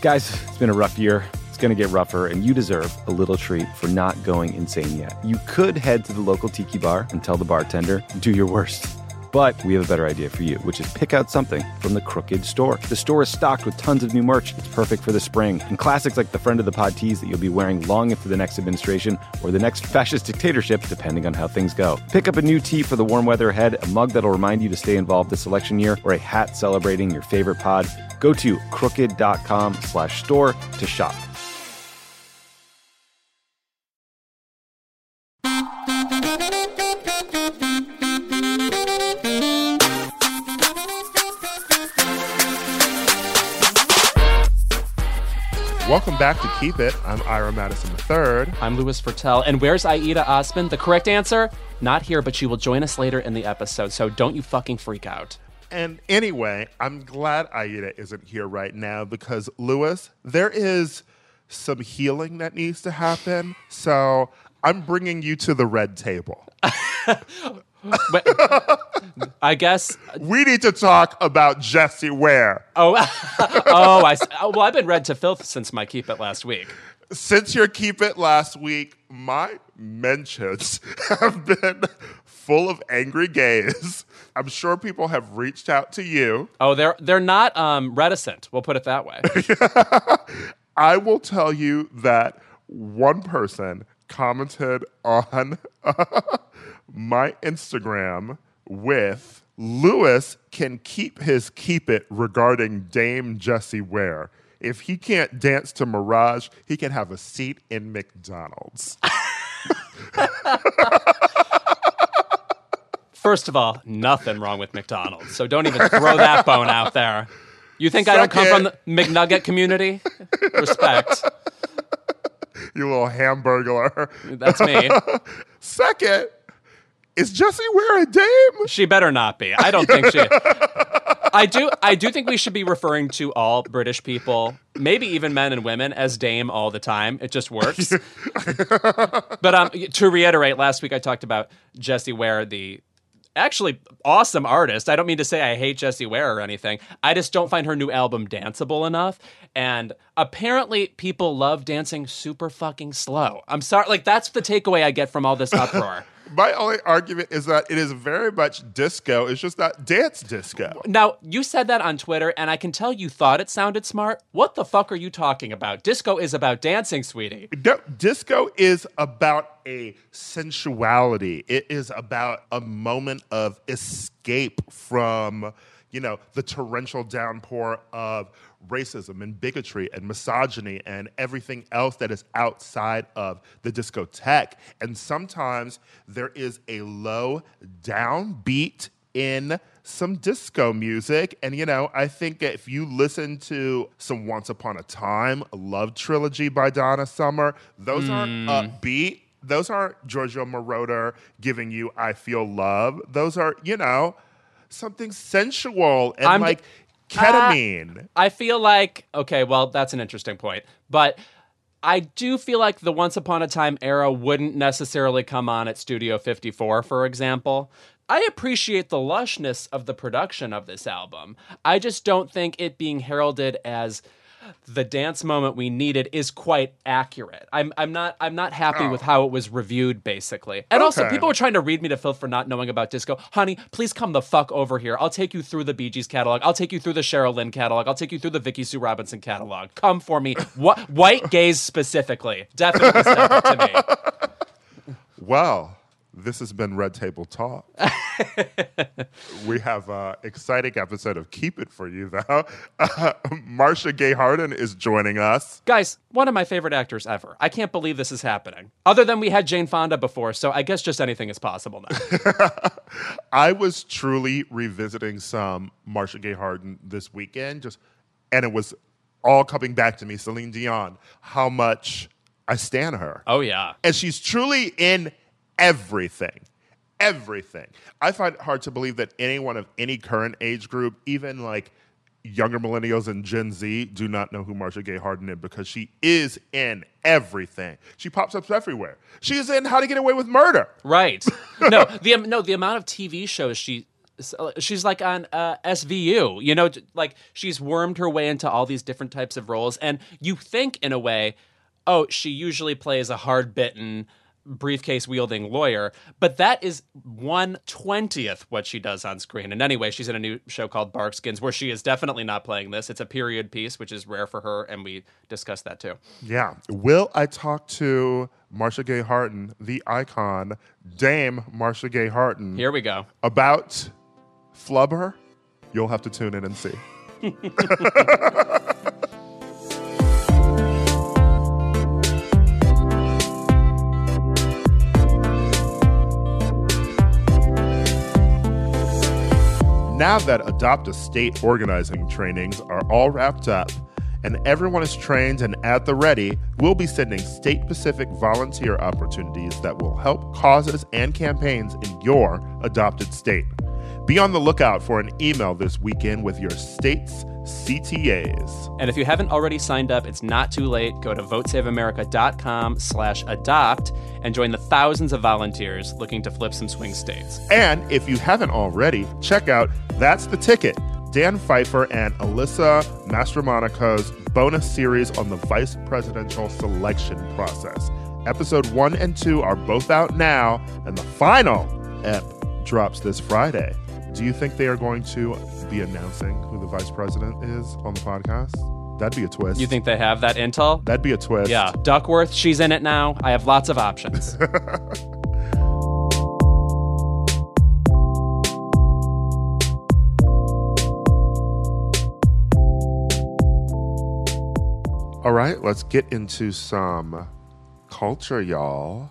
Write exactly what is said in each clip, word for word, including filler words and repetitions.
Guys, it's been a rough year. It's going to get rougher, and you deserve a little treat for not going insane yet. You could head to the local tiki bar and tell the bartender, do your worst. But we have a better idea for you, which is pick out something from the Crooked store. The store is stocked with tons of new merch. It's perfect for the spring. And classics like the Friend of the Pod tees that you'll be wearing long into the next administration or the next fascist dictatorship, depending on how things go. Pick up a new tee for the warm weather ahead, a mug that'll remind you to stay involved this election year, or a hat celebrating your favorite pod. Go to crooked.com slash store to shop. Welcome back to Keep It. I'm Ira Madison the third. I'm Louis Fertel. And where's Aida Osman? The correct answer? Not here, but she will join us later in the episode, so don't you fucking freak out. And anyway, I'm glad Aida isn't here right now because, Louis, there is some healing that needs to happen. So I'm bringing you to the red table. But, I guess we need to talk about Jessie Ware. Oh, oh, I. Oh, well, I've been read to filth since my Keep It last week. Since your Keep It last week, my mentions have been full of angry gays. I'm sure people have reached out to you. Oh, they're they're not um, reticent. We'll put it that way. I will tell you that one person commented on my Instagram with Louis can keep his keep it regarding Dame Jessie Ware. If he can't dance to Mirage, he can have a seat in McDonald's. First of all, nothing wrong with McDonald's, so don't even throw that bone out there. You think Second, I don't come from the McNugget community? Respect. You little hamburglar. That's me. Second, is Jessie Ware a dame? She better not be. I don't think she. I do. I do think we should be referring to all British people, maybe even men and women, as dame all the time. It just works. But um, to reiterate, last week I talked about Jessie Ware, the actually awesome artist. I don't mean to say I hate Jessie Ware or anything. I just don't find her new album danceable enough. And apparently people love dancing super fucking slow. I'm sorry. Like, that's the takeaway I get from all this uproar. My only argument is that it is very much disco. It's just not dance disco. Now, you said that on Twitter, and I can tell you thought it sounded smart. What the fuck are you talking about? Disco is about dancing, sweetie. No, disco is about a sensuality. It is about a moment of escape from, you know, the torrential downpour of racism and bigotry and misogyny and everything else that is outside of the discotheque. And sometimes there is a low downbeat in some disco music. And, you know, I think if you listen to some Once Upon a Time, a Love Trilogy by Donna Summer, those mm. aren't upbeat. Those aren't Giorgio Moroder giving you I Feel Love. Those are, you know, something sensual and I'm like d- ketamine. Uh, I feel like, okay, well, that's an interesting point. But I do feel like the Once Upon a Time era wouldn't necessarily come on at Studio fifty-four, for example. I appreciate the lushness of the production of this album. I just don't think it being heralded as the dance moment we needed is quite accurate. I'm I'm not I'm not happy oh. with how it was reviewed, basically. And okay. also, people were trying to read me to filth for not knowing about disco. Honey, please come the fuck over here. I'll take you through the Bee Gees catalog. I'll take you through the Cheryl Lynn catalog. I'll take you through the Vicky Sue Robinson catalog. Come for me. Wh- white gays specifically. Definitely step up to me. Well, this has been Red Table Talk. We have an exciting episode of Keep It for you, though. Uh, Marcia Gay Harden is joining us. Guys, one of my favorite actors ever. I can't believe this is happening. Other than we had Jane Fonda before, so I guess just anything is possible now. I was truly revisiting some Marcia Gay Harden this weekend, just, and it was all coming back to me, Celine Dion, how much I stan her. Oh, yeah. And she's truly in everything. Everything. I find it hard to believe that anyone of any current age group, even like younger millennials and Gen Z, do not know who Marcia Gay Harden is because she is in everything. She pops up everywhere. She is in How to Get Away with Murder. Right. No, the no the amount of T V shows she she's like on uh, S V U, you know, like she's wormed her way into all these different types of roles. And you think in a way, oh, she usually plays a hard-bitten, briefcase-wielding lawyer, but that is one twentieth what she does on screen. And anyway, she's in a new show called Barkskins, where she is definitely not playing this. It's a period piece, which is rare for her, and we discussed that too. Yeah. Will I talk to Marcia Gay Harden, the icon, Dame Marcia Gay Harden? Here we go. About Flubber? You'll have to tune in and see. Now that Adopt a State organizing trainings are all wrapped up and everyone is trained and at the ready, we'll be sending state-specific volunteer opportunities that will help causes and campaigns in your adopted state. Be on the lookout for an email this weekend with your state's C T As. And if you haven't already signed up, it's not too late. Go to votesaveamerica.com slash adopt and join the thousands of volunteers looking to flip some swing states. And if you haven't already, check out That's the Ticket, Dan Pfeiffer and Alyssa Mastromonaco's bonus series on the vice presidential selection process. Episode one and two are both out now, and the final ep drops this Friday. Do you think they are going to be announcing who the vice president is on the podcast? That'd be a twist. You think they have that intel? That'd be a twist. Yeah. Duckworth, she's in it now. I have lots of options. All right, let's get into some culture, y'all.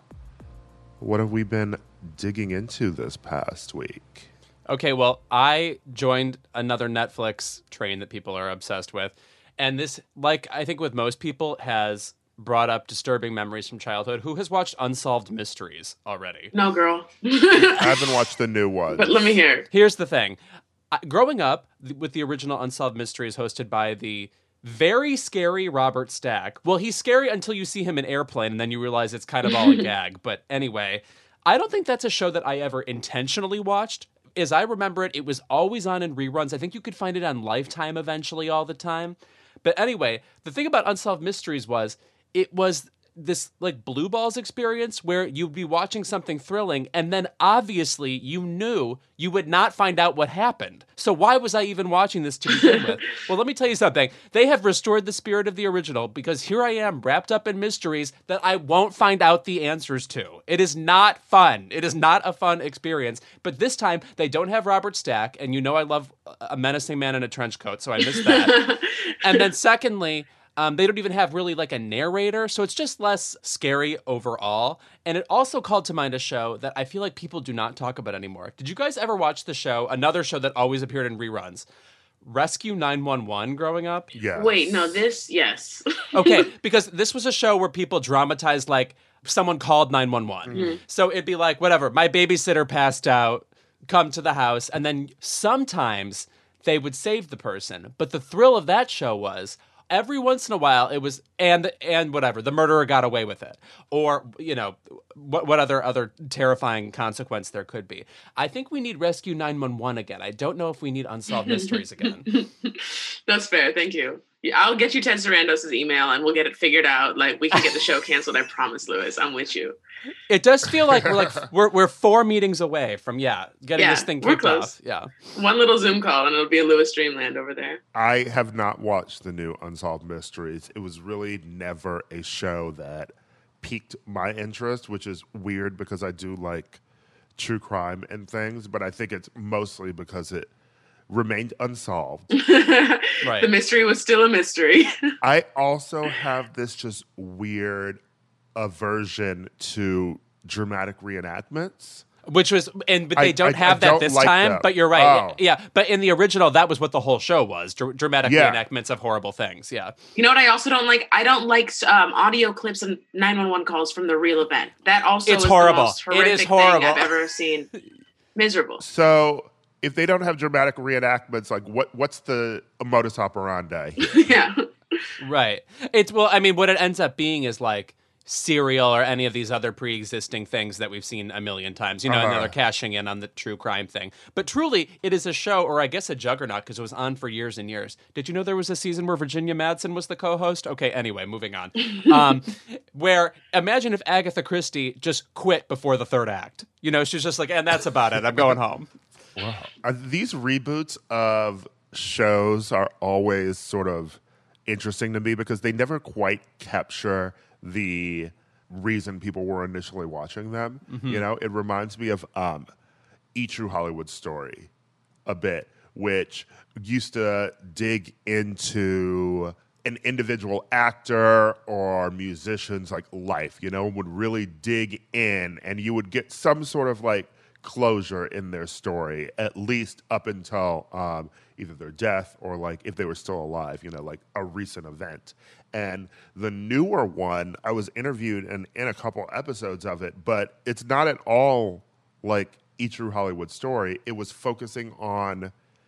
What have we been digging into this past week? Okay, well, I joined another Netflix train that people are obsessed with. And this, like I think with most people, has brought up disturbing memories from childhood. Who has watched Unsolved Mysteries already? No, girl. I haven't watched the new one. But let me hear. Here's the thing. I, growing up th- with the original Unsolved Mysteries hosted by the very scary Robert Stack. Well, he's scary until you see him in Airplane, and then you realize it's kind of all a gag. But anyway, I don't think that's a show that I ever intentionally watched. As I remember it, it was always on in reruns. I think you could find it on Lifetime eventually all the time. But anyway, the thing about Unsolved Mysteries was it was this like Blue Balls experience where you'd be watching something thrilling and then obviously you knew you would not find out what happened. So why was I even watching this to begin with? Well, let me tell you something. They have restored the spirit of the original because here I am wrapped up in mysteries that I won't find out the answers to. It is not fun. It is not a fun experience. But this time they don't have Robert Stack, and you know I love a menacing man in a trench coat, so I missed that. And then secondly, Um, they don't even have really like a narrator, so it's just less scary overall. And it also called to mind a show that I feel like people do not talk about anymore. Did you guys ever watch the show, another show that always appeared in reruns, Rescue nine one one growing up? Yeah. Wait, no, this, yes. Okay, because this was a show where people dramatized like someone called nine one one. Mm-hmm. So it'd be like, whatever, my babysitter passed out, come to the house, and then sometimes they would save the person. But the thrill of that show was, every once in a while, it was, and and whatever, the murderer got away with it. Or, you know, what what other other terrifying consequence there could be. I think we need Rescue nine one one again. I don't know if we need Unsolved Mysteries again. That's fair. Thank you. Yeah, I'll get you Ted Sarandos' email and we'll get it figured out. Like, we can get the show canceled. I promise, Lewis. I'm with you. It does feel like we're like we're we're four meetings away from yeah getting Yeah, this thing we're kicked close. off. Yeah. One little Zoom call and it'll be a Lewis Dreamland over there. I have not watched the new Unsolved Mysteries. It was really never a show that piqued my interest, which is weird because I do like true crime and things, but I think it's mostly because it remained unsolved. Right. The mystery was still a mystery. I also have this just weird aversion to dramatic reenactments. Which was, and but they I- don't I- have I that don't this like time. them. But you're right. Oh. Yeah, but in the original, that was what the whole show was: dr- dramatic Yeah. reenactments of horrible things. Yeah. You know what I also don't like? I don't like um, audio clips and nine one one calls from the real event. That also It's is horrible. the most It is horrific horrible. thing I've ever seen. Miserable. So if they don't have dramatic reenactments, like what what's the modus operandi? Yeah. Right. It's well, I mean, what it ends up being is like Serial or any of these other pre-existing things that we've seen a million times. You know, Uh-huh. another cashing in on the true crime thing. But truly, it is a show, or I guess a juggernaut, because it was on for years and years. Did you know there was a season where Virginia Madsen was the co-host? Okay, anyway, moving on. Um, where, imagine if Agatha Christie just quit before the third act. You know, she's just like, and that's about it. I'm going home. Wow. Uh, these reboots of shows are always sort of interesting to me because they never quite capture the reason people were initially watching them. Mm-hmm. You know, it reminds me of um, E! True Hollywood Story a bit, which used to dig into an individual actor or musician's like life, you know, would really dig in and you would get some sort of like closure in their story, at least up until um, either their death or like if they were still alive, you know, like a recent event. And the newer one, I was interviewed in, in a couple episodes of it, but it's not at all like E! True Hollywood Story. It was focusing on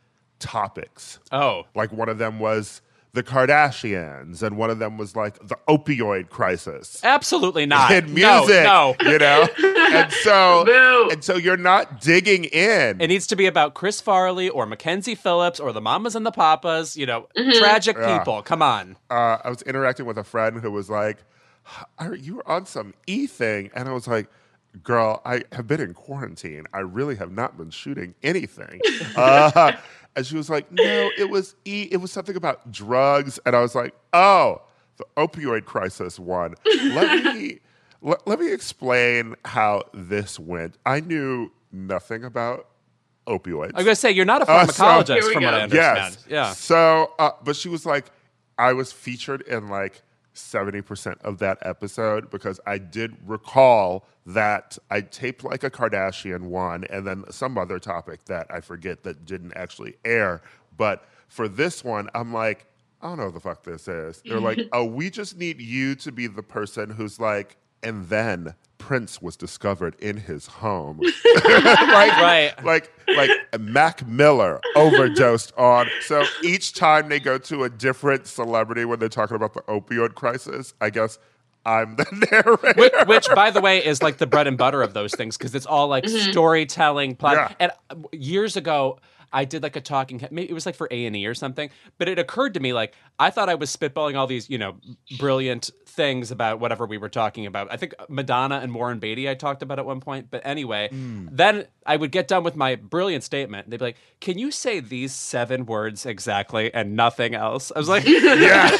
topics. Oh. Like one of them was the Kardashians, and one of them was like the opioid crisis. Absolutely not. In music, No, no. you know? And so Boo. and so you're not digging in. It needs to be about Chris Farley or Mackenzie Phillips or the Mamas and the Papas, you know, Mm-hmm. tragic Yeah. people. Come on. uh, I was interacting with a friend who was like, "Are you were on some E thing?" And I was like, "Girl, I have been in quarantine. I really have not been shooting anything." Uh, and she was like, "No, it was E. It was something about drugs." And I was like, "Oh, the opioid crisis one. Let me let, let me explain how this went. I knew nothing about opioids. I was going to say, you're not a Uh, so- pharmacologist, Here we from what go. I understand. Yes. Yeah. So, uh, but she was like, I was featured in like seventy percent of that episode because I did recall that I taped like a Kardashian one and then some other topic that I forget that didn't actually air. But for this one, I'm like, I don't know what the fuck this is. They're like, oh, we just need you to be the person who's like, and then Prince was discovered in his home. like, Right. like, like Mac Miller overdosed on. So each time they go to a different celebrity when they're talking about the opioid crisis, I guess I'm the narrator. which, which, by the way, is like the bread and butter of those things because it's all like storytelling. Plot. Yeah. And uh, years ago, I did like a talking. Maybe it was like for A and E or something. But it occurred to me like I thought I was spitballing all these, you know, brilliant things about whatever we were talking about. I think Madonna and Warren Beatty I talked about at one point. But anyway, then I would get done with my brilliant statement. And they'd be like, "Can you say these seven words exactly and nothing else?" I was like, Yes.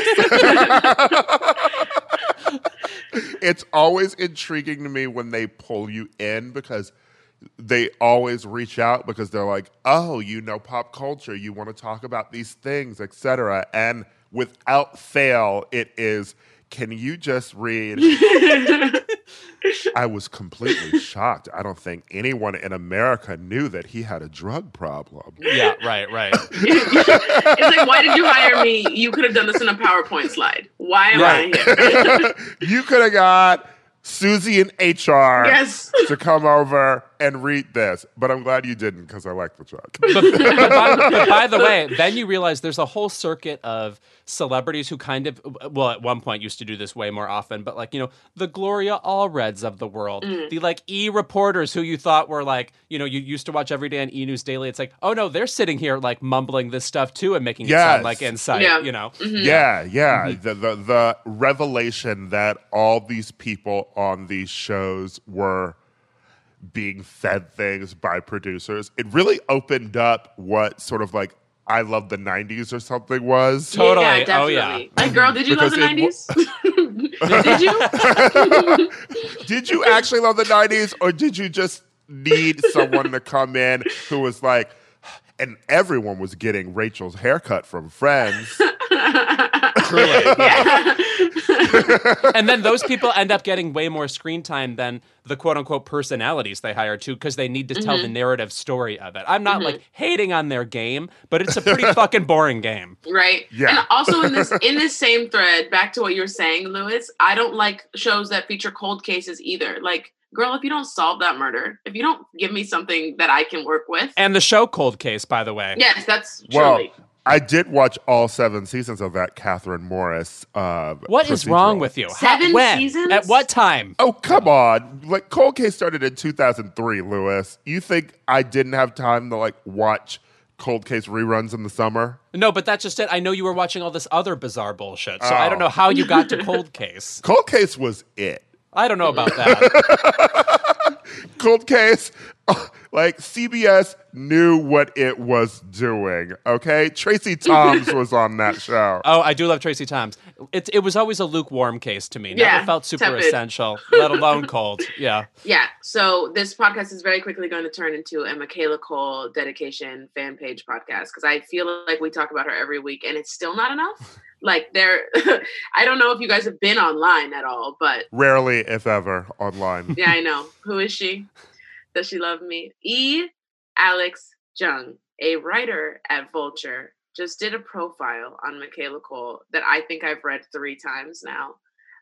It's always intriguing to me when they pull you in because they always reach out because they're like, oh, you know pop culture, you want to talk about these things, et cetera. And without fail, it is, can you just read? I was completely shocked. I don't think anyone in America knew that he had a drug problem. "Yeah, right, right." It's like, why did you hire me? You could have done this in a PowerPoint slide. Why am Right. I here? You could have got Susie in H R Yes. to come over and read this, but I'm glad you didn't because I like the drug. but, but by, but by the way, then you realize there's a whole circuit of celebrities who kind of, well, at one point used to do this way more often, but like, you know, the Gloria Allreds of the world, the like E reporters who you thought were like, you know, you used to watch every day on E! News Daily. It's like, oh no, they're sitting here like mumbling this stuff too and making it Yes. sound like insight, Yeah. you know? Yeah, yeah. The, the the revelation that all these people on these shows were being fed things by producers, it really opened up what sort of like I Love the nineties or something was. Totally. Yeah, Oh, definitely. yeah. Like, girl, did you love the Because nineties? Did you? Did you actually love the nineties or did you just need someone to come in who was like, and everyone was getting Rachel's haircut from Friends. Truly. Yeah. And then those people end up getting way more screen time than the quote unquote personalities they hire too, because they need to tell the narrative story of it. I'm not like hating on their game, but it's a pretty fucking boring game. Right. Yeah. And also in this in this same thread, back to what you were saying, Lewis, I don't like shows that feature cold cases either. Like, girl, if you don't solve that murder, if you don't give me something that I can work with. And the show Cold Case, by the way. Yes, that's Well, truly. I did watch all seven seasons of that Catherine Morris. Uh, what is wrong with you? Seven How, when? seasons? At what time? Oh, come on. Like, Cold Case started in two thousand three, Lewis. You think I didn't have time to, like, watch Cold Case reruns in the summer? No, but that's just it. I know you were watching all this other bizarre bullshit, so oh. I don't know how you got to Cold Case. Cold Case was it. I don't know about that. Cold Case, like, C B S knew what it was doing, okay? Tracy Toms was on that show. Oh, I do love Tracy Toms. It, it was always a lukewarm case to me. Never yeah, felt super tepid. essential, let alone cold. Yeah. Yeah, so this podcast is very quickly going to turn into a Michaela Cole dedication fan page podcast because I feel like we talk about her every week and it's still not enough. Like, there, I don't know if you guys have been online at all, but... Rarely, if ever, online. Yeah, I know. Who is she? Does she love me? E. Alex Jung, a writer at Vulture, just did a profile on Michaela Cole that I think I've read three times now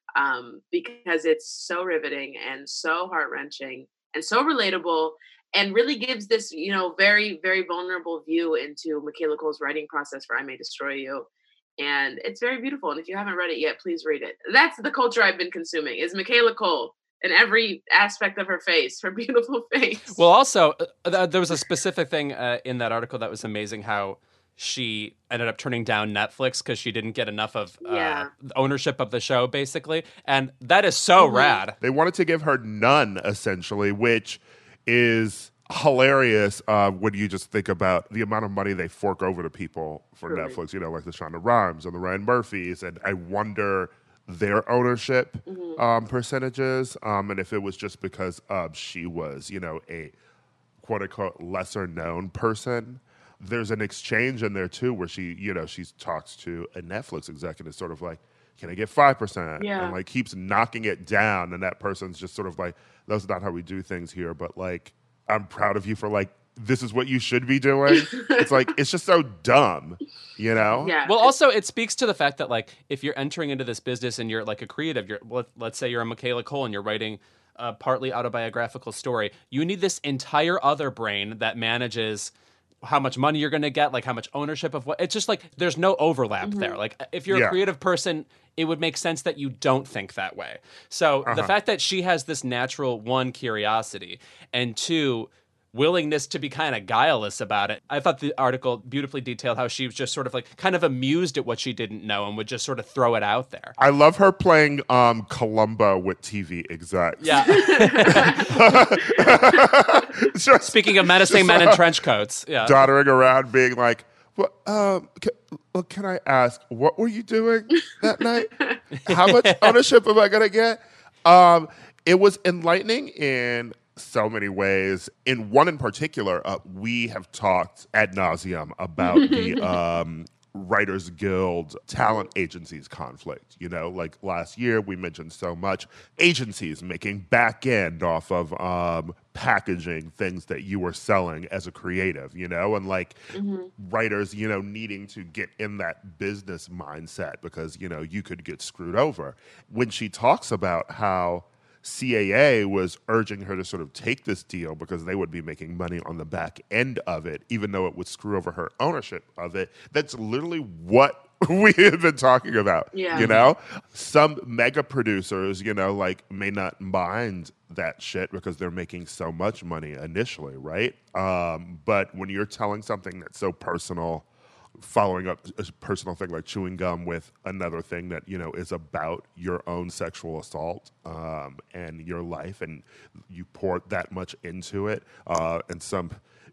um, because it's so riveting and so heart-wrenching and so relatable and really gives this, you know, very, very vulnerable view into Michaela Cole's writing process for I May Destroy You. And it's very beautiful. And if you haven't read it yet, please read it. That's the culture I've been consuming, is Michaela Cole in every aspect of her face, her beautiful face. Well, also, uh, there was a specific thing uh, in that article that was amazing, how she ended up turning down Netflix because she didn't get enough of uh, yeah. ownership of the show, basically. And that is so mm-hmm. rad. They wanted to give her none, essentially, which is... hilarious uh, when you just think about the amount of money they fork over to people for right. Netflix, you know, like the Shonda Rhimes and the Ryan Murphys, and I wonder their ownership mm-hmm. um, percentages, um, and if it was just because uh, she was, you know, a quote-unquote lesser-known person. There's an exchange in there, too, where she, you know, she talks to a Netflix executive, sort of like, can I get five percent? Yeah. And, like, keeps knocking it down, and that person's just sort of like, that's not how we do things here, but, like, I'm proud of you for, like, this is what you should be doing. It's like, it's just so dumb, you know? Yeah. Well, also, it speaks to the fact that, like, if you're entering into this business and you're, like, a creative, you're, well, let's say you're a Michaela Cole and you're writing a partly autobiographical story, you need this entire other brain that manages how much money you're going to get, like, how much ownership of what. It's just, like, there's no overlap mm-hmm. there. Like, if you're yeah. a creative person, it would make sense that you don't think that way. So uh-huh. the fact that she has this natural, one, curiosity, and two, willingness to be kind of guileless about it. I thought the article beautifully detailed how she was just sort of like kind of amused at what she didn't know and would just sort of throw it out there. I love her playing um, Columbo with T V execs. Yeah. just, Speaking of menacing men in trench coats. Yeah. Doddering around being like, well, um, can, well, can I ask, what were you doing that night? How much ownership am I going to get? Um, it was enlightening in so many ways. In one in particular, uh, we have talked ad nauseum about the um, Writers Guild talent agencies conflict. You know, like last year we mentioned so much agencies making back end off of um, packaging things that you were selling as a creative, you know, and like mm-hmm. writers, you know, needing to get in that business mindset because, you know, you could get screwed over. When she talks about how C A A was urging her to sort of take this deal because they would be making money on the back end of it, even though it would screw over her ownership of it. That's literally what we have been talking about, yeah. you know? Some mega producers, you know, like may not mind that shit because they're making so much money initially, right? Um, but when you're telling something that's so personal, following up a personal thing like chewing gum with another thing that, you know, is about your own sexual assault um, and your life, and you pour that much into it uh, in some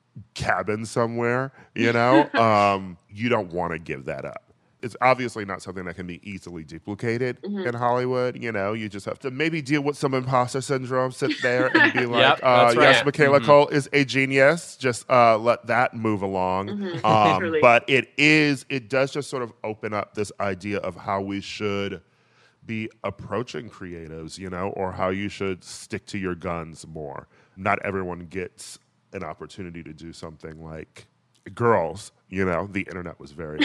cabin somewhere, you know, um, you don't want to give that up. It's obviously not something that can be easily duplicated mm-hmm. in Hollywood. You know, you just have to maybe deal with some imposter syndrome, sit there and be like, yep, uh, right. yes, Michaela mm-hmm. Cole is a genius. Just uh, let that move along. Mm-hmm. Um, but it is, it does just sort of open up this idea of how we should be approaching creatives, you know, or how you should stick to your guns more. Not everyone gets an opportunity to do something like Girls. You know, the internet was very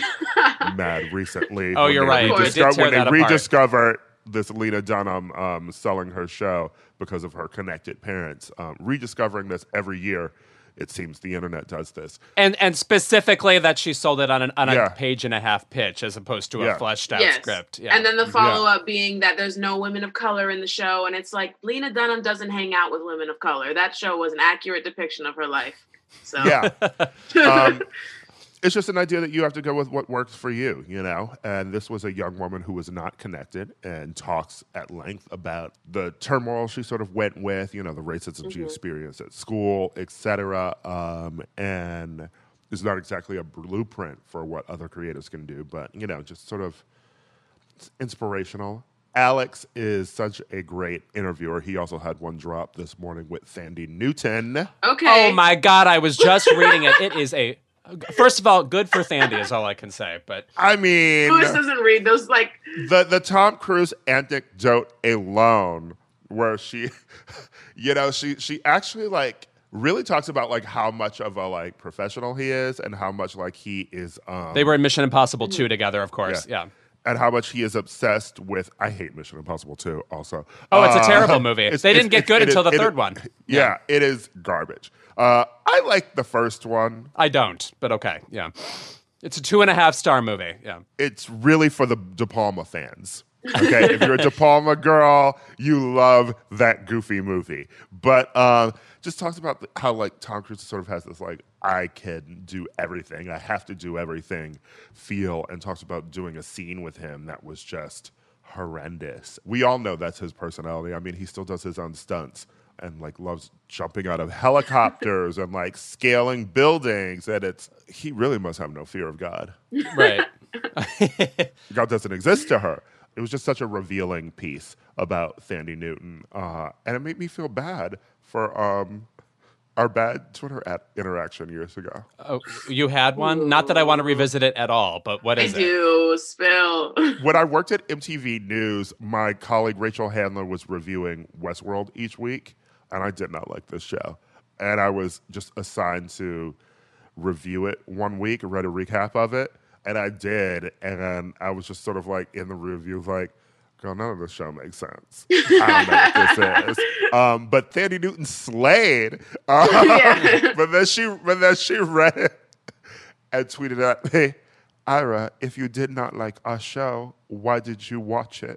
mad recently. Oh, you're right. Redisco- when they apart. rediscovered this Lena Dunham um, selling her show because of her connected parents, um, rediscovering this every year it seems the internet does this. And and specifically that she sold it on, an, on Yeah. a page and a half pitch as opposed to Yeah. a fleshed out Yes. script. Yeah. And then the follow up being that there's no women of color in the show. And it's like, Lena Dunham doesn't hang out with women of color. That show was an accurate depiction of her life. So Yeah. um, it's just an idea that you have to go with what works for you, you know? And this was a young woman who was not connected and talks at length about the turmoil she sort of went with, you know, the racism she experienced at school, et cetera. Um, and it's not exactly a blueprint for what other creatives can do, but, you know, just sort of inspirational. Alex is such a great interviewer. He also had one drop this morning with Thandie Newton. Okay. Oh my God, I was just reading it. It is a, first of all, good for Thandie is all I can say. But I mean, Who doesn't read those? Like, the the Tom Cruise anecdote alone, where she, you know, she she actually like really talks about like how much of a like professional he is and how much like he is. Um, they were in Mission Impossible two together, of course. Yeah. And how much he is obsessed with. I hate Mission Impossible two also. Oh, it's a Uh, terrible movie. it's- They it's- didn't get it's- good it is- until the it third is- one. Yeah, it is garbage. Uh, I like the first one. I don't, but okay. Yeah. It's a two and a half star movie. Yeah. It's really for the De Palma fans. Okay, if you're a De Palma girl, you love that goofy movie. But um, just talks about how like Tom Cruise sort of has this like I can do everything, I have to do everything feel, and talks about doing a scene with him that was just horrendous. We all know that's his personality. I mean, he still does his own stunts and like loves jumping out of helicopters and like scaling buildings. And it's he really must have no fear of God. Right. God doesn't exist to her. It was just such a revealing piece about Thandie Newton. Uh, and it made me feel bad for um, our bad Twitter at interaction years ago. Oh, you had one? Not that I want to revisit it at all, but what I is it? do. Spill. When I worked at M T V News, my colleague Rachel Handler was reviewing Westworld each week, and I did not like this show. And I was just assigned to review it one week, read a recap of it, and I did. And I was just sort of like in the review, like, girl, none of this show makes sense. I don't know what this is. Um, but Thandie Newton slayed. Uh, Yeah. But then she, but then she read it and tweeted at me, Ira, if you did not like our show, why did you watch it?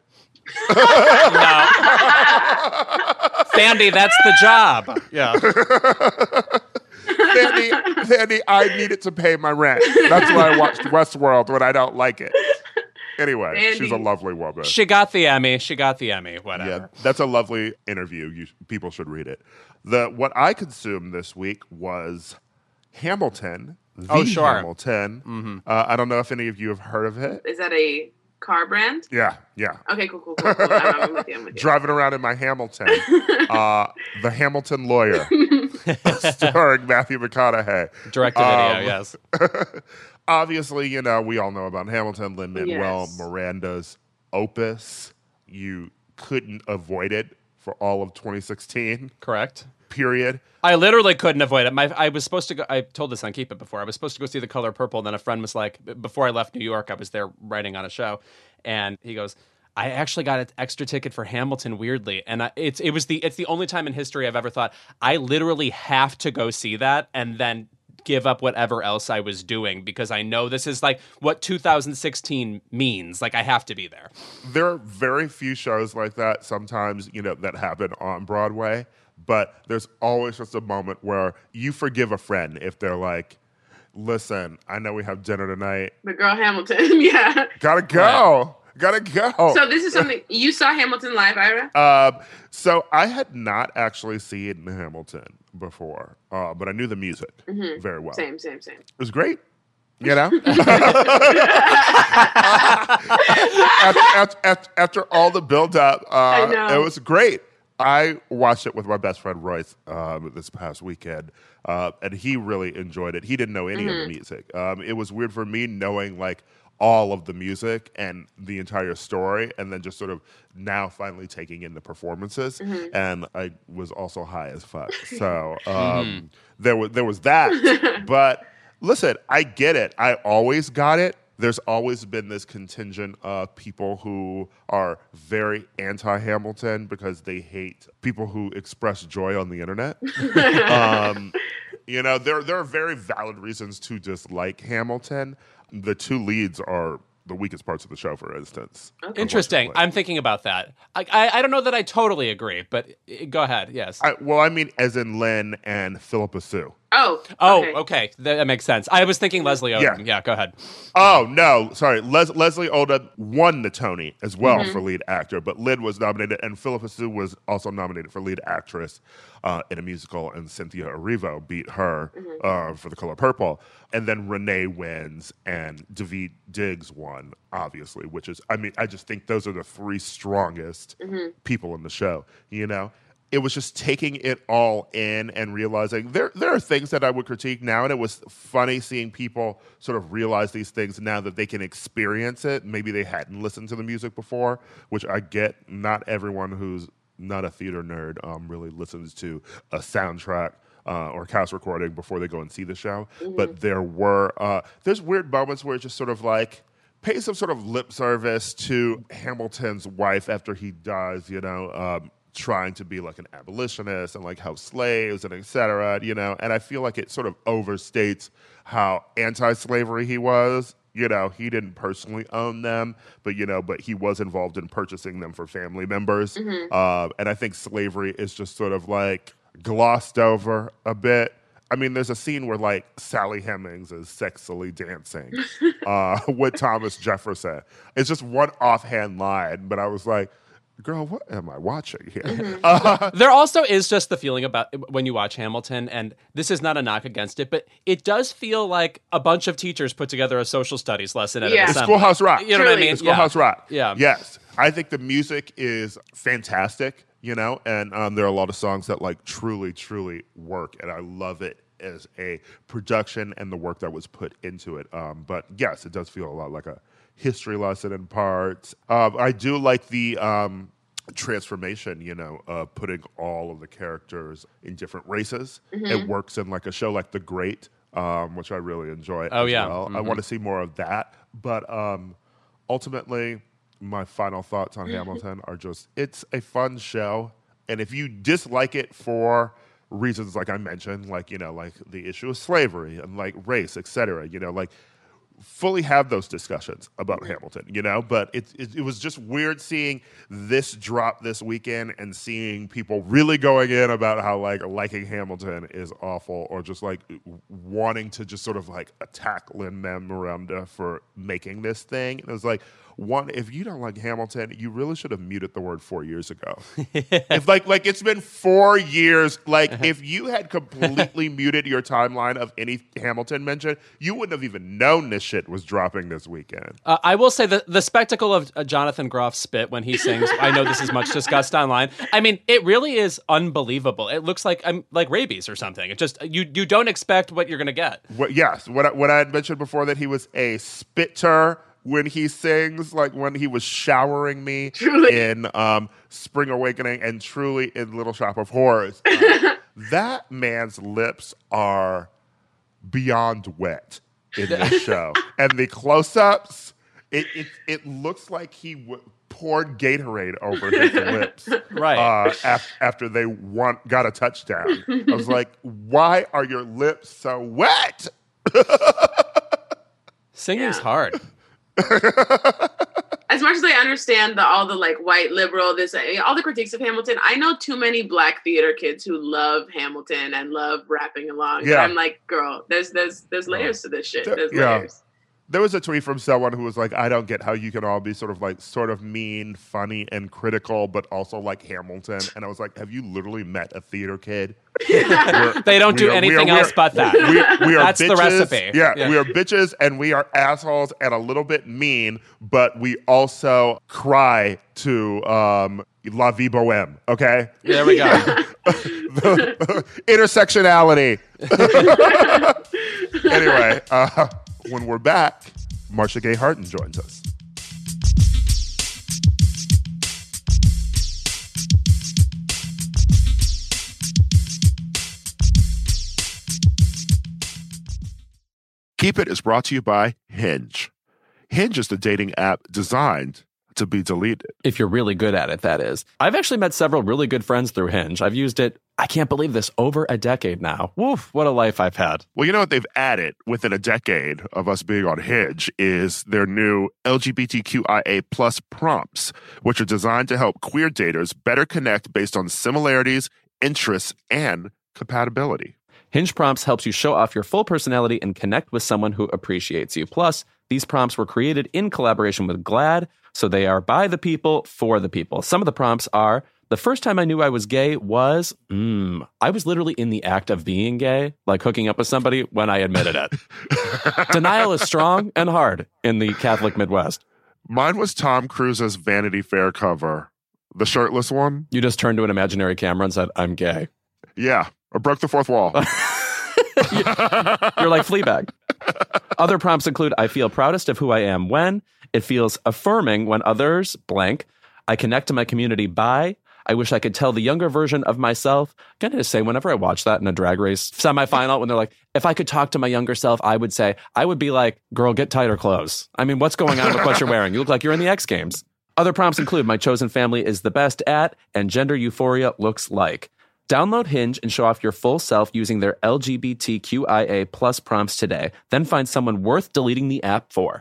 Thandie, that's the job. Yeah. Thandie, Thandie, I needed to pay my rent. That's why I watched Westworld when I don't like it. Anyway, Thandie. she's a lovely woman. She got the Emmy. She got the Emmy. Yeah, Whatever. that's a lovely interview. You, people should read it. The what I consumed this week was Hamilton. The Oh, sure. Hamilton. Uh, I don't know if any of you have heard of it. Is that a car brand? Yeah, yeah. Okay, cool, cool, cool. cool. I'm, I'm with you. I'm with you. Driving around in my Hamilton. uh, the Hamilton Lawyer, starring Matthew McConaughey. Direct to video, Um, yes. Obviously, you know, we all know about Hamilton, Lin-Manuel Yes. Miranda's opus. You couldn't avoid it for all of twenty sixteen, Correct. period. I literally couldn't avoid it. My, I was supposed to go. I told this on Keep It before. I was supposed to go see The Color Purple, and then a friend was like, before I left New York, I was there writing on a show, and he goes, "I actually got an extra ticket for Hamilton, weirdly." And I, it's it was the it's the only time in history I've ever thought I literally have to go see that, and then give up whatever else I was doing because I know this is like what two thousand sixteen means. Like I have to be there. There are very few shows like that sometimes, you know, that happen on Broadway, but there's always just a moment where you forgive a friend if they're like, listen, I know we have dinner tonight. The girl Hamilton. Yeah. Gotta go. Gotta go. So this is something you saw Hamilton live, Ira? Um, so I had not actually seen Hamilton before, uh, but I knew the music very well. Same, same, same. It was great. You know? after, after, after, after all the build-up, uh, I know. it was great. I watched it with my best friend Royce um, this past weekend, uh, and he really enjoyed it. He didn't know any of the music. Um, it was weird for me knowing like all of the music and the entire story, and then just sort of now finally taking in the performances. And I was also high as fuck, so um, there was there was that. But listen, I get it. I always got it there's always been this contingent of people who are very anti-Hamilton because they hate people who express joy on the internet. um, you know, there there are very valid reasons to dislike Hamilton. The two leads are the weakest parts of the show, for instance. Okay. Interesting. I'm thinking about that. I, I I don't know that I totally agree, but go ahead. Yes. I, well, I mean, as in Lynn and Philippa Sue. Oh. Oh, okay. okay. That, that makes sense. I was thinking Leslie Odom. Yeah, Yeah. go ahead. Oh, no, sorry. Les- Leslie Odom won the Tony as well Mm-hmm. for lead actor, but Lynn was nominated, and Philippa Sue was also nominated for lead actress uh, in a musical, and Cynthia Erivo beat her Mm-hmm. uh, for The Color Purple. And then Renee wins, and Daveed Diggs won, obviously, which is, I mean, I just think those are the three strongest Mm-hmm. people in the show, you know? It was just taking it all in and realizing there there are things that I would critique now, and it was funny seeing people sort of realize these things now that they can experience it. Maybe they hadn't listened to the music before, which I get. Not everyone who's not a theater nerd um, really listens to a soundtrack uh, or cast recording before they go and see the show. Mm-hmm. But there were uh, there's weird moments where it's just sort of like pay some sort of lip service to Hamilton's wife after he dies, you know, um, trying to be like an abolitionist and like help slaves and et cetera, you know, and I feel like it sort of overstates how anti-slavery he was. You know, he didn't personally own them, but, you know, but he was involved in purchasing them for family members. Mm-hmm. Uh, and I think slavery is just sort of like glossed over a bit. I mean, there's a scene where like Sally Hemings is sexily dancing uh, with Thomas Jefferson. It's just one offhand line, but I was like, girl, what am I watching here? Mm-hmm. Uh, There also is just the feeling about when you watch Hamilton, and this is not a knock against it, but it does feel like a bunch of teachers put together a social studies lesson at Yeah. an It's assembly. Schoolhouse Rock. You know what I Truly. mean? It's Schoolhouse yeah. Rock. Yeah. Yes. I think the music is fantastic, you know, and um, there are a lot of songs that like truly, truly work, and I love it as a production and the work that was put into it. Um, but yes, it does feel a lot like a history lesson in parts. Um, I do like the um, transformation, you know, uh, putting all of the characters in different races. It works in like a show like The Great, um, which I really enjoy. Oh, as yeah. well. I want to see more of that. But um, ultimately, my final thoughts on Hamilton are just, it's a fun show. And if you dislike it for reasons like I mentioned, like, you know, like the issue of slavery and like race, et cetera, you know, like fully have those discussions about Hamilton, you know, but it, it it was just weird seeing this drop this weekend and seeing people really going in about how like liking Hamilton is awful, or just like wanting to just sort of like attack Lin-Manuel Miranda for making this thing. And it was like, one, if you don't like Hamilton, you really should have muted the word four years ago. If like like it's been four years, like if you had completely muted your timeline of any Hamilton mention, you wouldn't have even known this shit was dropping this weekend. Uh, I will say that the spectacle of uh, Jonathan Groff's spit when he sings, I know this is much discussed online. I mean, it really is unbelievable. It looks like I'm like rabies or something. It just, you you don't expect what you're going to get. What, yes, what I, what I had mentioned before, that he was a spitter when he sings, like when he was showering me Truly. in um, Spring Awakening and truly in Little Shop of Horrors. Uh, that man's lips are beyond wet in this show. And the close-ups, it, it, it looks like he w- poured Gatorade over his lips. Right. Uh, af- after they won- got a touchdown. I was like, why are your lips so wet? Singing's Yeah. hard. As much as I understand the all the like white liberal, this all the critiques of Hamilton, I know too many black theater kids who love Hamilton and love rapping along. Yeah. But I'm like, girl, there's there's there's layers to this shit. There's Yeah. layers. There was a tweet from someone who was like, I don't get how you can all be sort of like sort of mean, funny, and critical, but also like Hamilton. And I was like, have you literally met a theater kid? We're- They don't we do are- we are- anything we are- else but that. We, we are That's the bitches. recipe. Yeah, Yeah. we are bitches and we are assholes and a little bit mean, but we also cry to um, La Vie Boheme, okay? There we go. Intersectionality. Anyway, uh, when we're back, Marcia Gay Harden joins us. Keep It is brought to you by Hinge. Hinge is the dating app designed to be deleted. If you're really good at it, that is. I've actually met several really good friends through Hinge. I've used it, I can't believe this, over a decade now. Woof, what a life I've had. Well, you know what they've added within a decade of us being on Hinge is their new L G B T Q I A plus prompts, which are designed to help queer daters better connect based on similarities, interests, and compatibility. Hinge Prompts helps you show off your full personality and connect with someone who appreciates you. Plus, these prompts were created in collaboration with GLAAD, so they are by the people, for the people. Some of the prompts are, the first time I knew I was gay was, mm, I was literally in the act of being gay, like hooking up with somebody when I admitted it. Denial is strong and hard in the Catholic Midwest. Mine was Tom Cruise's Vanity Fair cover, the shirtless one. You just turned to an imaginary camera and said, I'm gay. Yeah, I broke the fourth wall. You're like Fleabag. Other prompts include, I feel proudest of who I am when. It feels affirming when others, blank. I connect to my community by. I wish I could tell the younger version of myself. I'm going to say, whenever I watch that in a Drag Race semifinal, when they're like, if I could talk to my younger self, I would say, I would be like, girl, get tighter clothes. I mean, what's going on with what you're wearing? You look like you're in the X Games. Other prompts include, my chosen family is the best at, and gender euphoria looks like. Download Hinge and show off your full self using their L G B T Q I A plus prompts today. Then find someone worth deleting the app for.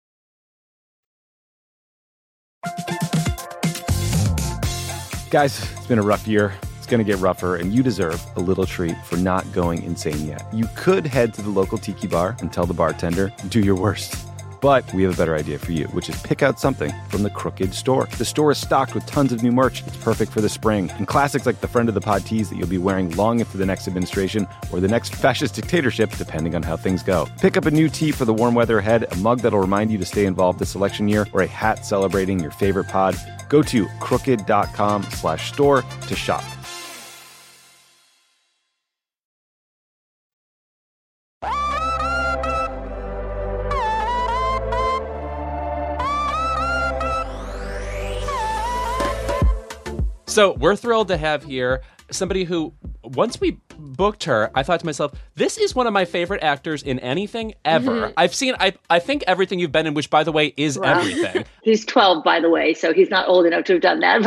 Guys, it's been a rough year. It's going to get rougher, and you deserve a little treat for not going insane yet. You could head to the local tiki bar and tell the bartender, do your worst. But we have a better idea for you, which is pick out something from the Crooked store. The store is stocked with tons of new merch. It's perfect for the spring. And classics like the Friend of the Pod tees that you'll be wearing long into the next administration or the next fascist dictatorship, depending on how things go. Pick up a new tee for the warm weather ahead, a mug that'll remind you to stay involved this election year, or a hat celebrating your favorite pod. Go to crooked.com slash store to shop. So we're thrilled to have here somebody who, once we booked her, I thought to myself, this is one of my favorite actors in anything ever. Mm-hmm. I've seen, I I think everything you've been in, which, by the way, is wow. everything. He's twelve, by the way, so he's not old enough to have done that.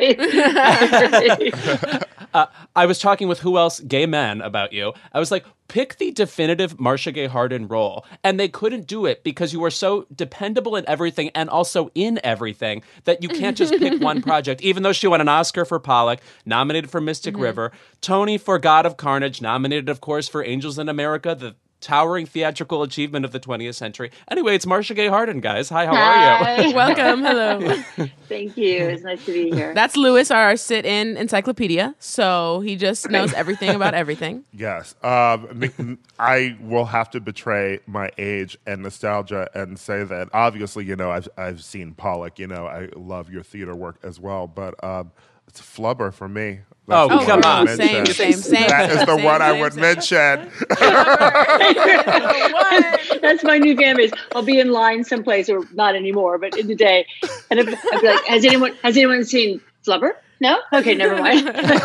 But uh, I was talking with who else, gay men, about you. I was like, pick the definitive Marcia Gay Harden role. And they couldn't do it because you are so dependable in everything and also in everything that you can't just pick one project. Even though she won an Oscar for Pollock, nominated for Mystic mm-hmm. River, Tony for God of Carnage, nominated, of course, for Angels in America, the towering theatrical achievement of the twentieth century. Anyway, it's Marcia Gay Harden, guys. Hi, how Hi. are you? Welcome. Hello. Thank you. It's nice to be here. That's Louis, our sit-in encyclopedia. So he just knows everything about everything. Yes. Um, I will have to betray my age and nostalgia and say that obviously, you know, I've I've seen Pollock. You know, I love your theater work as well, but um, it's Flubber for me. That's oh, come on. Same, same, same. That is the same, one same, I would same. mention. That's my new fan base. I'll be in line someplace, or not anymore, but in the day. And I'd be like, has anyone has anyone seen Flubber? No? Okay, never mind.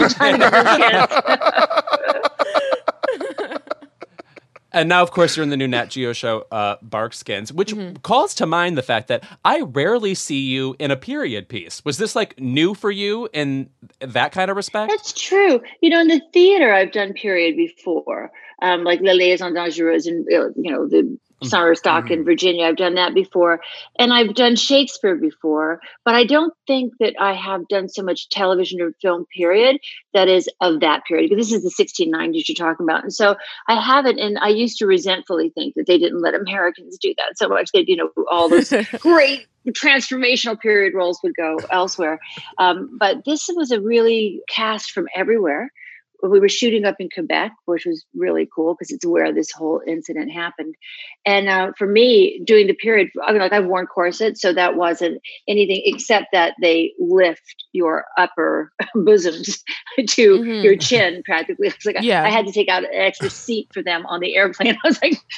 And now, of course, you're in the new Nat Geo show, uh, Barkskins, which mm-hmm. calls to mind the fact that I rarely see you in a period piece. Was this like new for you in that kind of respect? That's true. You know, in the theater, I've done period before, um, like La Liaison Dangereuse and, you know, the Summer Stock mm-hmm. in Virginia. I've done that before. And I've done Shakespeare before, but I don't think that I have done so much television or film period that is of that period, because this is the sixteen nineties you're talking about. And so I haven't, and I used to resentfully think that they didn't let Americans do that so much that, you know, all those great transformational period roles would go elsewhere. Um, but this was a really cast from everywhere. We were shooting up in Quebec, which was really cool because it's where this whole incident happened. And uh, for me, doing the period, I mean, like I've worn corsets, so that wasn't anything except that they lift your upper bosoms to mm-hmm. your chin practically. It's like yeah. I, I had to take out an extra seat for them on the airplane. I was like,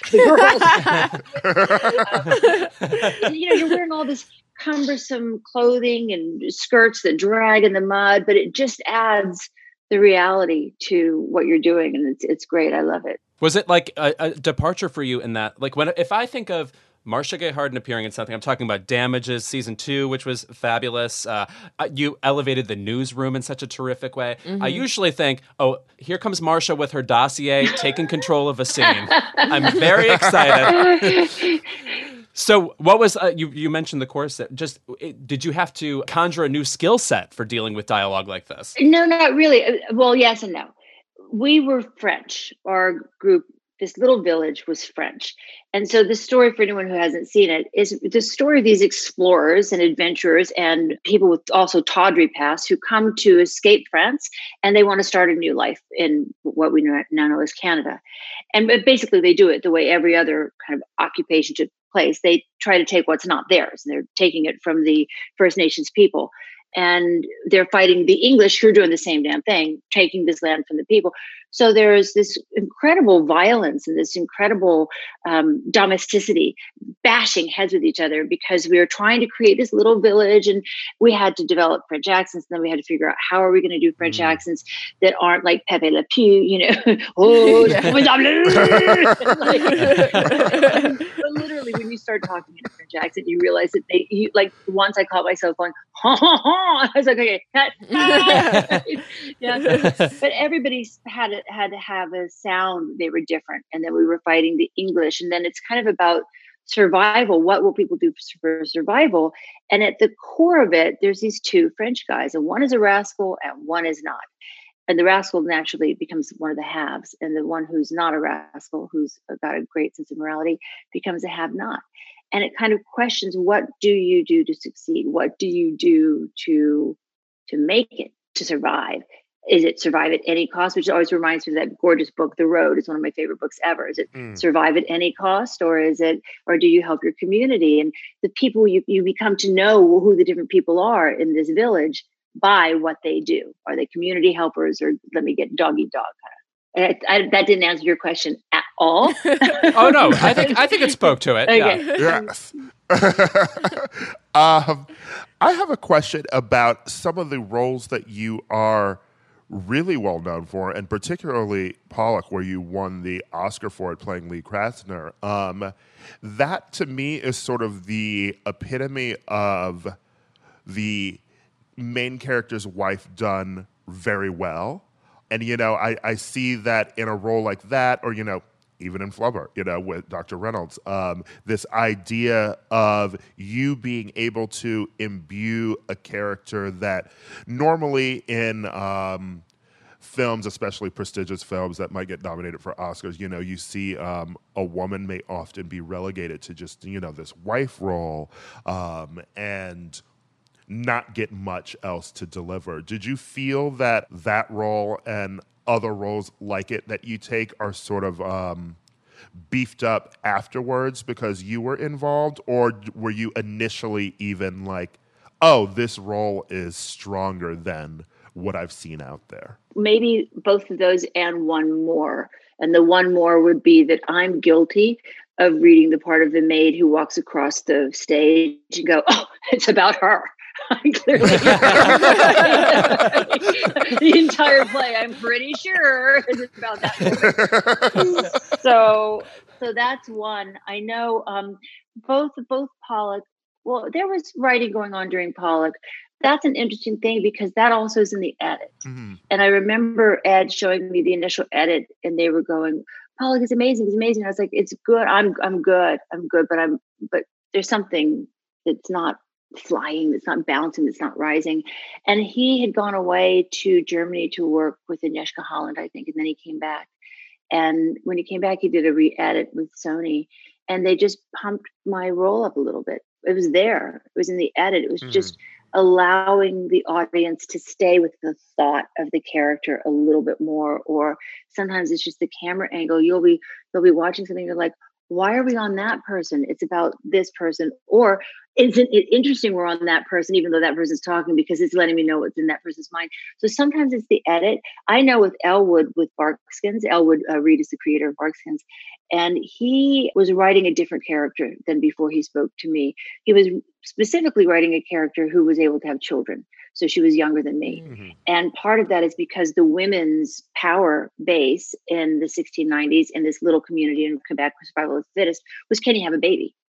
the girls. uh, you know, you're wearing all this cumbersome clothing and skirts that drag in the mud, but it just adds the reality to what you're doing, and it's it's great. I love it. Was it like a, a departure for you in that? Like when if I think of Marcia Gay Harden appearing in something. I'm talking about Damages season two, which was fabulous. Uh, you elevated the newsroom in such a terrific way. Mm-hmm. I usually think, oh, here comes Marcia with her dossier, taking control of a scene. I'm very excited. So what was, uh, you, you mentioned the corset, just, it, did you have to conjure a new skill set for dealing with dialogue like this? No, not really. Well, yes and no. We were French. Our group, this little village was French. And so the story, for anyone who hasn't seen it, is the story of these explorers and adventurers and people with also tawdry pasts who come to escape France, and they want to start a new life in what we now know as Canada. And basically they do it the way every other kind of occupation took place. They try to take what's not theirs, and they're taking it from the First Nations people. And they're fighting the English who are doing the same damn thing, taking this land from the people. So there's this incredible violence and this incredible um, domesticity, bashing heads with each other because we were trying to create this little village, and we had to develop French accents. And then we had to figure out how are we going to do French mm. accents that aren't like Pepe Le Pew, you know, oh, like, but literally when you start talking in a French accent, you realize that they, you, like once I caught myself going, ha ha ha, I was like, okay, yeah. But everybody had had to have a sound. They were different, and then we were fighting the English, and then it's kind of about survival. What will people do for survival? And at the core of it, there's these two French guys, and one is a rascal and one is not. And the rascal naturally becomes one of the haves, and the one who's not a rascal, who's got a great sense of morality, becomes a have-not. And it kind of questions, what do you do to succeed? What do you do to to make it, to survive? Is it survive at any cost? Which always reminds me of that gorgeous book, The Road. It's one of my favorite books ever. Is it mm. survive at any cost, or is it, or do you help your community? And the people you, you become to know who the different people are in this village by what they do. Are they community helpers, or let me get dog eat dog kind of? I, I, that didn't answer your question at all. Oh no, I think I think it spoke to it. Okay. Yeah. Yes. um, I have a question about some of the roles that you are really well known for, and particularly Pollock, where you won the Oscar for it playing Lee Krasner. Um, that to me is sort of the epitome of the main character's wife done very well. And, you know, I, I see that in a role like that, or, you know, even in Flubber, you know, with Doctor Reynolds, um, this idea of you being able to imbue a character that normally in um, films, especially prestigious films that might get nominated for Oscars, you know, you see um, a woman may often be relegated to just, you know, this wife role um, and not get much else to deliver. Did you feel that that role and other roles like it that you take are sort of um, beefed up afterwards because you were involved, or were you initially even like, oh, this role is stronger than what I've seen out there? Maybe both of those and one more. And the one more would be that I'm guilty of reading the part of the maid who walks across the stage and go, oh, it's about her. Clearly, the entire play, I'm pretty sure, is about that. so, so that's one. I know um, both both Pollock. Well, there was writing going on during Pollock. That's an interesting thing because that also is in the edit. Mm-hmm. And I remember Ed showing me the initial edit, and they were going, "Pollock is amazing. It's amazing." I was like, "It's good. I'm I'm good. I'm good." But I'm but there's something that's not flying, that's not bouncing, that's not rising. And he had gone away to Germany to work with Agnieszka Holland, I think, and then he came back. And when he came back, he did a re-edit with Sony, and they just pumped my role up a little bit. It was there. It was in the edit. It was mm-hmm. just allowing the audience to stay with the thought of the character a little bit more. Or sometimes it's just the camera angle. You'll be you'll be watching something, you're like, why are we on that person? It's about this person. Or isn't it interesting we're on that person, even though that person's talking, because it's letting me know what's in that person's mind. So sometimes it's the edit. I know with Elwood, with Barkskins, Elwood uh, Reed is the creator of Barkskins, and he was writing a different character than before he spoke to me. He was specifically writing a character who was able to have children. So she was younger than me. Mm-hmm. And part of that is because the women's power base in the sixteen nineties in this little community in Quebec, Survival of the Fittest, was, can you have a baby?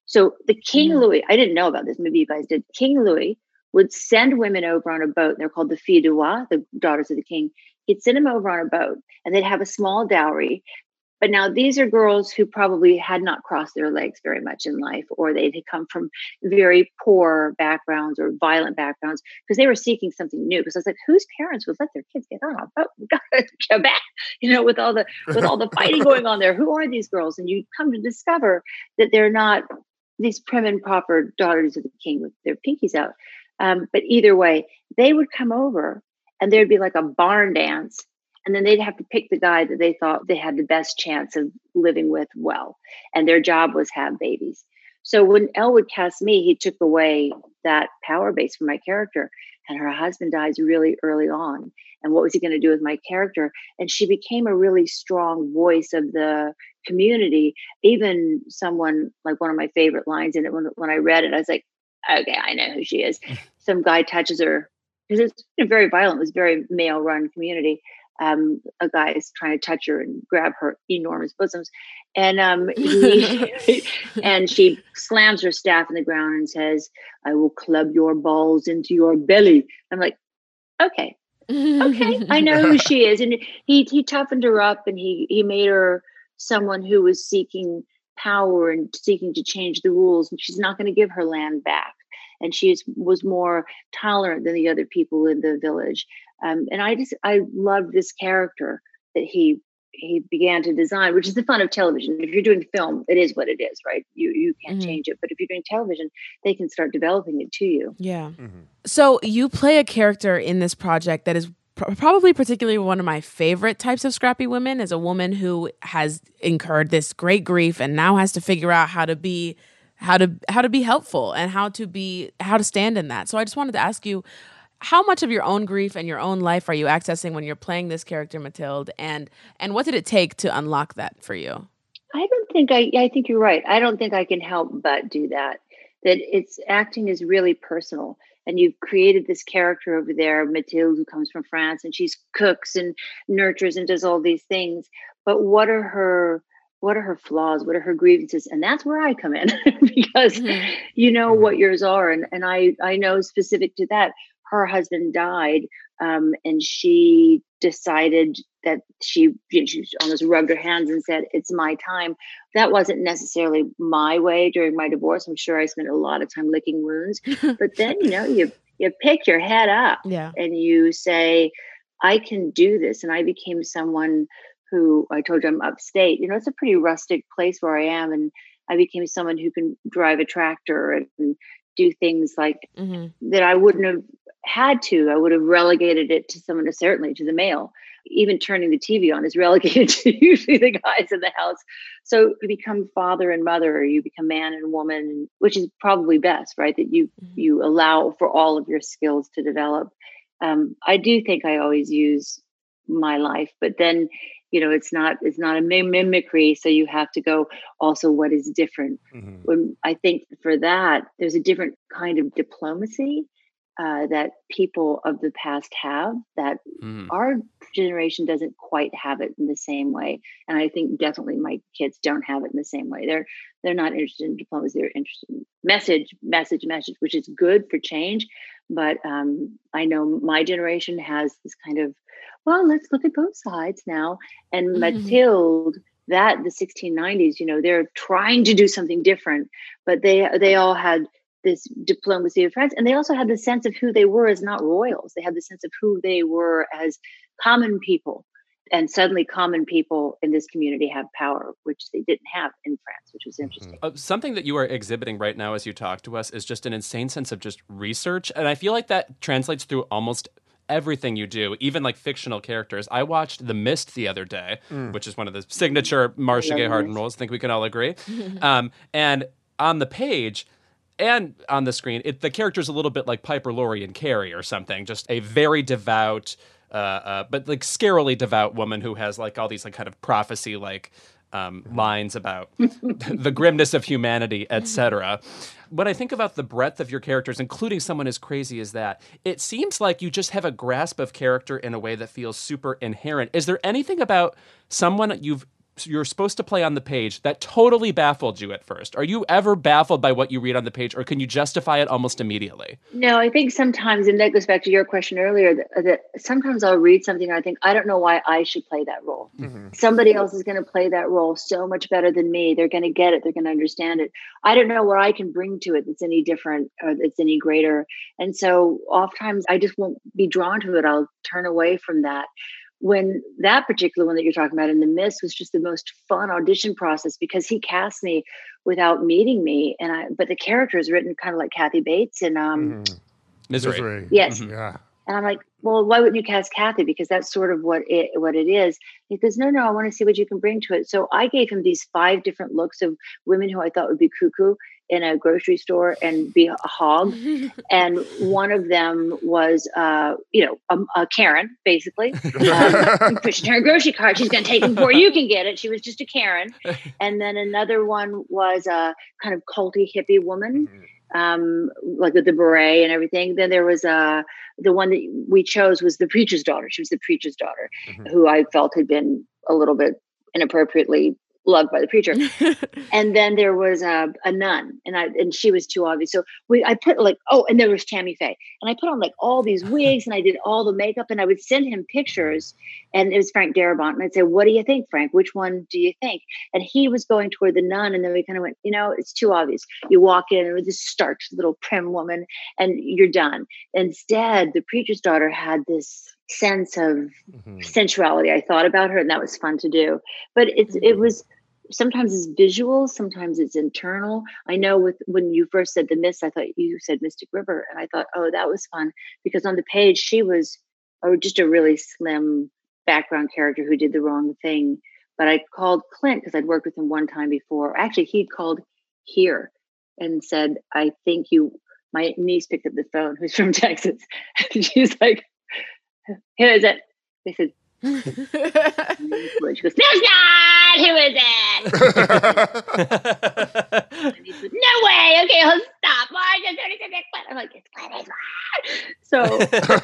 So the King Mhm. Louis, I didn't know about this. Maybe you guys did. King Louis would send women over on a boat. They're called the filles du roi, the daughters of the king. He'd send them over on a boat and they'd have a small dowry. But now these are girls who probably had not crossed their legs very much in life, or they had come from very poor backgrounds or violent backgrounds because they were seeking something new. Because I was like, whose parents would let their kids get on a boat? We gotta go back, you know, with all the with all the fighting going on there. Who are these girls? And you come to discover that they're not these prim and proper daughters of the king with their pinkies out. Um, but either way, they would come over and there'd be like a barn dance. And then they'd have to pick the guy that they thought they had the best chance of living with well. And their job was have babies. So when Elle would cast me, he took away that power base from my character. And her husband dies really early on. And what was he going to do with my character? And she became a really strong voice of the community. Even someone, like one of my favorite lines in it, when, when I read it, I was like, okay, I know who she is. Some guy touches her, because it's very violent. It was a very male-run community. Um, a guy is trying to touch her and grab her enormous bosoms. And um, he, and she slams her staff in the ground and says, I will club your balls into your belly. I'm like, okay, okay, I know who she is. And he he toughened her up, and he he made her someone who was seeking power and seeking to change the rules. And she's not going to give her land back. And she is, was more tolerant than the other people in the village. Um, and I just, I loved this character that he he began to design, which is the fun of television. If you're doing film, it is what it is, right? You you can't Mhm. change it. But if you're doing television, they can start developing it to you. Yeah. Mhm. So you play a character in this project that is pr- probably particularly one of my favorite types of scrappy women, is a woman who has incurred this great grief and now has to figure out how to be how to how to be helpful and how to be how to stand in that. So I just wanted to ask you, how much of your own grief and your own life are you accessing when you're playing this character, Mathilde, and and what did it take to unlock that for you? I don't think I, I think you're right. I don't think I can help but do that. That it's acting is really personal. And you've created this character over there, Mathilde, who comes from France, and she's cooks and nurtures and does all these things. But what are her what are her flaws? What are her grievances? And that's where I come in because Mhm. you know Mhm. what yours are. And and I I know specific to that, her husband died, um, and she decided that she, she almost rubbed her hands and said, it's my time. That wasn't necessarily my way during my divorce. I'm sure I spent a lot of time licking wounds. But then, you know, you you pick your head up Yeah. and you say, I can do this. And I became someone who, I told you I'm upstate. You know, it's a pretty rustic place where I am. And I became someone who can drive a tractor and, and do things like hmm that I wouldn't have had to. I would have relegated it to someone, certainly to the male. Even turning the T V on is relegated to usually the guys in the house. So you become father and mother, or you become man and woman, which is probably best, right? That you Mhm. you allow for all of your skills to develop. Um, I do think I always use my life, but then you know it's not it's not a mim- mimicry. So you have to go also what is different. Mhm. When I think for that, there's a different kind of diplomacy uh, that people of the past have that Mhm. our generation doesn't quite have it in the same way. And I think definitely my kids don't have it in the same way. They're they're not interested in diplomacy. They're interested in message, message, message, which is good for change. But um, I know my generation has this kind of, well, let's look at both sides now. And Mathilde, that the sixteen nineties, you know, they're trying to do something different, but they they all had this diplomacy of France, and they also had the sense of who they were as not royals. They had the sense of who they were as common people, and suddenly common people in this community have power, which they didn't have in France, which was interesting. Uh, something that you are exhibiting right now as you talk to us is just an insane sense of just research. And I feel like that translates through almost everything you do, even like fictional characters. I watched The Mist the other day, which is one of the signature Marcia love Gay The Harden Mist. roles. I think we can all agree. um, and on the page, and on the screen, it, the character's a little bit like Piper Laurie in Carrie or something. Just a very devout, uh, uh, but like scarily devout woman who has like all these like kind of prophecy like um, lines about the grimness of humanity, et cetera. When I think about the breadth of your characters, including someone as crazy as that, it seems like you just have a grasp of character in a way that feels super inherent. Is there anything about someone you've you're supposed to play on the page that totally baffled you at first? Are you ever baffled by what you read on the page, or can you justify it almost immediately? No, I think sometimes, and that goes back to your question earlier, that, that sometimes I'll read something and I think, I don't know why I should play that role. Mm-hmm. Somebody else is going to play that role so much better than me. They're going to get it. They're going to understand it. I don't know what I can bring to it that's any different or that's any greater. And so oftentimes I just won't be drawn to it. I'll turn away from that. When that particular one that you're talking about in The Mist was just the most fun audition process because he cast me without meeting me. And I, but the character is written kind of like Kathy Bates and um, mm-hmm. Misery. Misery. Yes. Mm-hmm. Yeah. And I'm like, well, why wouldn't you cast Kathy? Because that's sort of what it what it is. He goes, no, no, I want to see what you can bring to it. So I gave him these five different looks of women who I thought would be cuckoo in a grocery store and be a hog. And one of them was, uh, you know, a, a Karen, basically. Um, pushing her grocery cart. She's going to take them before you can get it. She was just a Karen. And then another one was a kind of culty hippie woman. Um, like with the beret and everything. Then there was uh, the one that we chose was the preacher's daughter. She was the preacher's daughter, mm-hmm. who I felt had been a little bit inappropriately loved by the preacher. And then there was a, a nun, and I and she was too obvious. So we I put like oh, and there was Tammy Faye, and I put on like all these wigs, and I did all the makeup, and I would send him pictures, and it was Frank Darabont, and I'd say, "What do you think, Frank? Which one do you think?" And he was going toward the nun, and then we kind of went, you know, it's too obvious. You walk in with this starched little prim woman, and you're done. Instead, the preacher's daughter had this sense of mm-hmm. sensuality. I thought about her, and that was fun to do. But it's mm-hmm. it was. Sometimes it's visual, sometimes it's internal. I know with when you first said The Mist, I thought you said Mystic River. And I thought, oh, that was fun. Because on the page, she was oh, just a really slim background character who did the wrong thing. But I called Clint because I'd worked with him one time before. Actually, he'd called here and said, I think you, my niece picked up the phone, who's from Texas. And she's like, who is it? They said, she goes, no, it's not. Who is it? And he said, no way. Okay, I'll stop. I'm like, it's Clint. So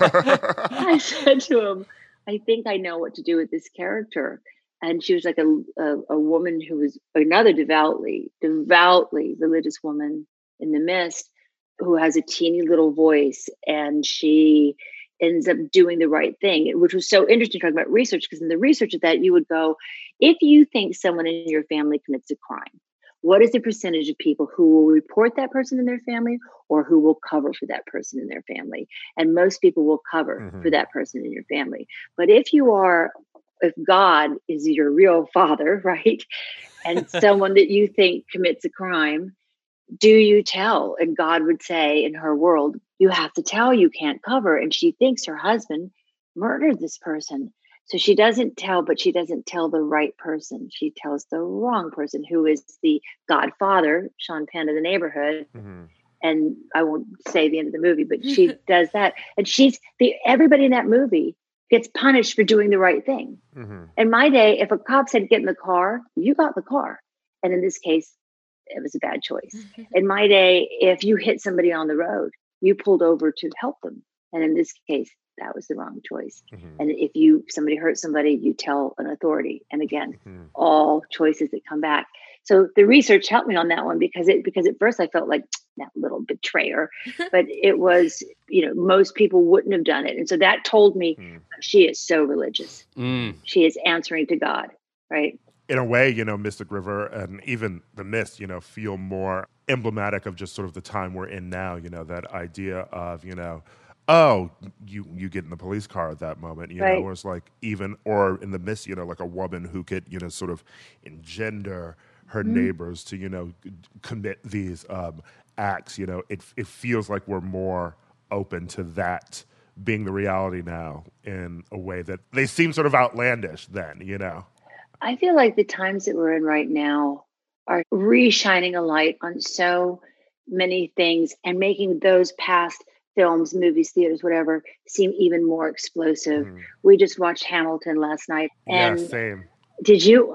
I said to him, I think I know what to do with this character. And she was like a, a, a woman who was another devoutly, devoutly religious woman in The Mist who has a teeny little voice, and she ends up doing the right thing, which was so interesting talking about research, because in the research of that, you would go, if you think someone in your family commits a crime, what is the percentage of people who will report that person in their family or who will cover for that person in their family? And most people will cover mm-hmm. for that person in your family. But if you are, if God is your real father, right, and someone that you think commits a crime, do you tell? And God would say in her world, you have to tell, you can't cover. And she thinks her husband murdered this person. So she doesn't tell, but she doesn't tell the right person. She tells the wrong person, who is the godfather, Sean Penn of The Neighborhood. Mm-hmm. And I won't say the end of the movie, but she does that. And she's the, everybody in that movie gets punished for doing the right thing. Mm-hmm. In my day, if a cop said, get in the car, you got the car. And in this case, it was a bad choice. In my day, if you hit somebody on the road, you pulled over to help them. And in this case, that was the wrong choice. Mm-hmm. And if you somebody hurt somebody, you tell an authority. And again, mm-hmm. all choices that come back. So the research helped me on that one, because it because at first I felt like that little betrayer, but it was, you know, most people wouldn't have done it. And so that told me mm. she is so religious. Mm. She is answering to God, right? In a way, you know, Mystic River and even The Mist, you know, feel more emblematic of just sort of the time we're in now, you know, that idea of, you know, oh, you you get in the police car at that moment, you right. know, or it's like even, or in The Mist, you know, like a woman who could, you know, sort of engender her mm-hmm. neighbors to, you know, commit these um, acts, you know, it it feels like we're more open to that being the reality now in a way that they seem sort of outlandish then, you know. I feel like the times that we're in right now are re-shining a light on so many things and making those past films, movies, theaters, whatever, seem even more explosive. Mm. We just watched Hamilton last night. And yeah, same. Did you?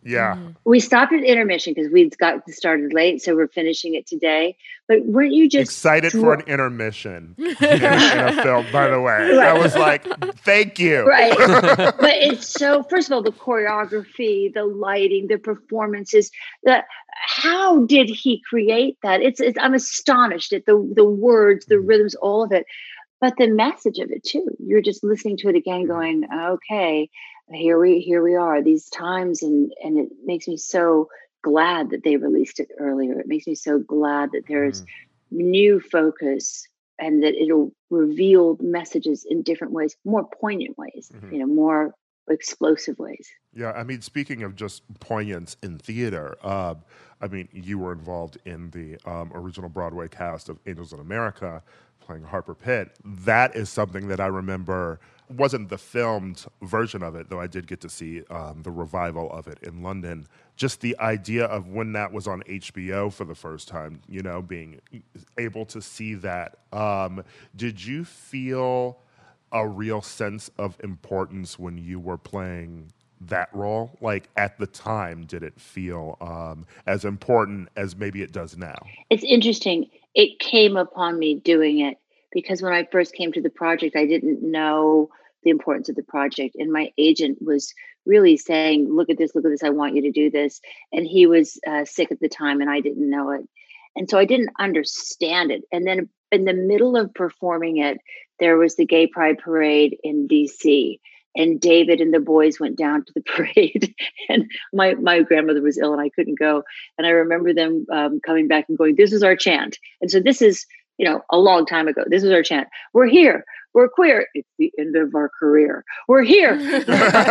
Yeah. Mm-hmm. We stopped at intermission because we'd got started late, so we're finishing it today. But weren't you just excited dro- for an intermission in, in a film, by the way? Right. I was like, thank you. Right. But it's so, first of all, the choreography, the lighting, the performances, the how did he create that? It's, it's I'm astonished at the the words, the rhythms, all of it. But the message of it too. You're just listening to it again, going, okay, here we here we are, these times, and and it makes me so glad that they released it earlier. It makes me so glad that there's mm-hmm. new focus and that it'll reveal messages in different ways, more poignant ways, mm-hmm. you know, more explosive ways. Yeah, I mean, speaking of just poignance in theater, uh, I mean, you were involved in the um, original Broadway cast of Angels in America, playing Harper Pitt. That is something that I remember wasn't the filmed version of it, though I did get to see um, the revival of it in London. Just the idea of when that was on H B O for the first time, you know, being able to see that. Um, did you feel a real sense of importance when you were playing that role? Like at the time, did it feel um, as important as maybe it does now? It's interesting. It came upon me doing it because when I first came to the project, I didn't know the importance of the project. And my agent was really saying, look at this, look at this, I want you to do this. And he was uh, sick at the time and I didn't know it. And so I didn't understand it. And then in the middle of performing it, there was the Gay Pride Parade in D C, and David and the boys went down to the parade. And my, my grandmother was ill and I couldn't go. And I remember them um, coming back and going, this is our chant. And so this is, you know, a long time ago. This is our chant. We're here. We're queer. It's the end of our career. We're here. and,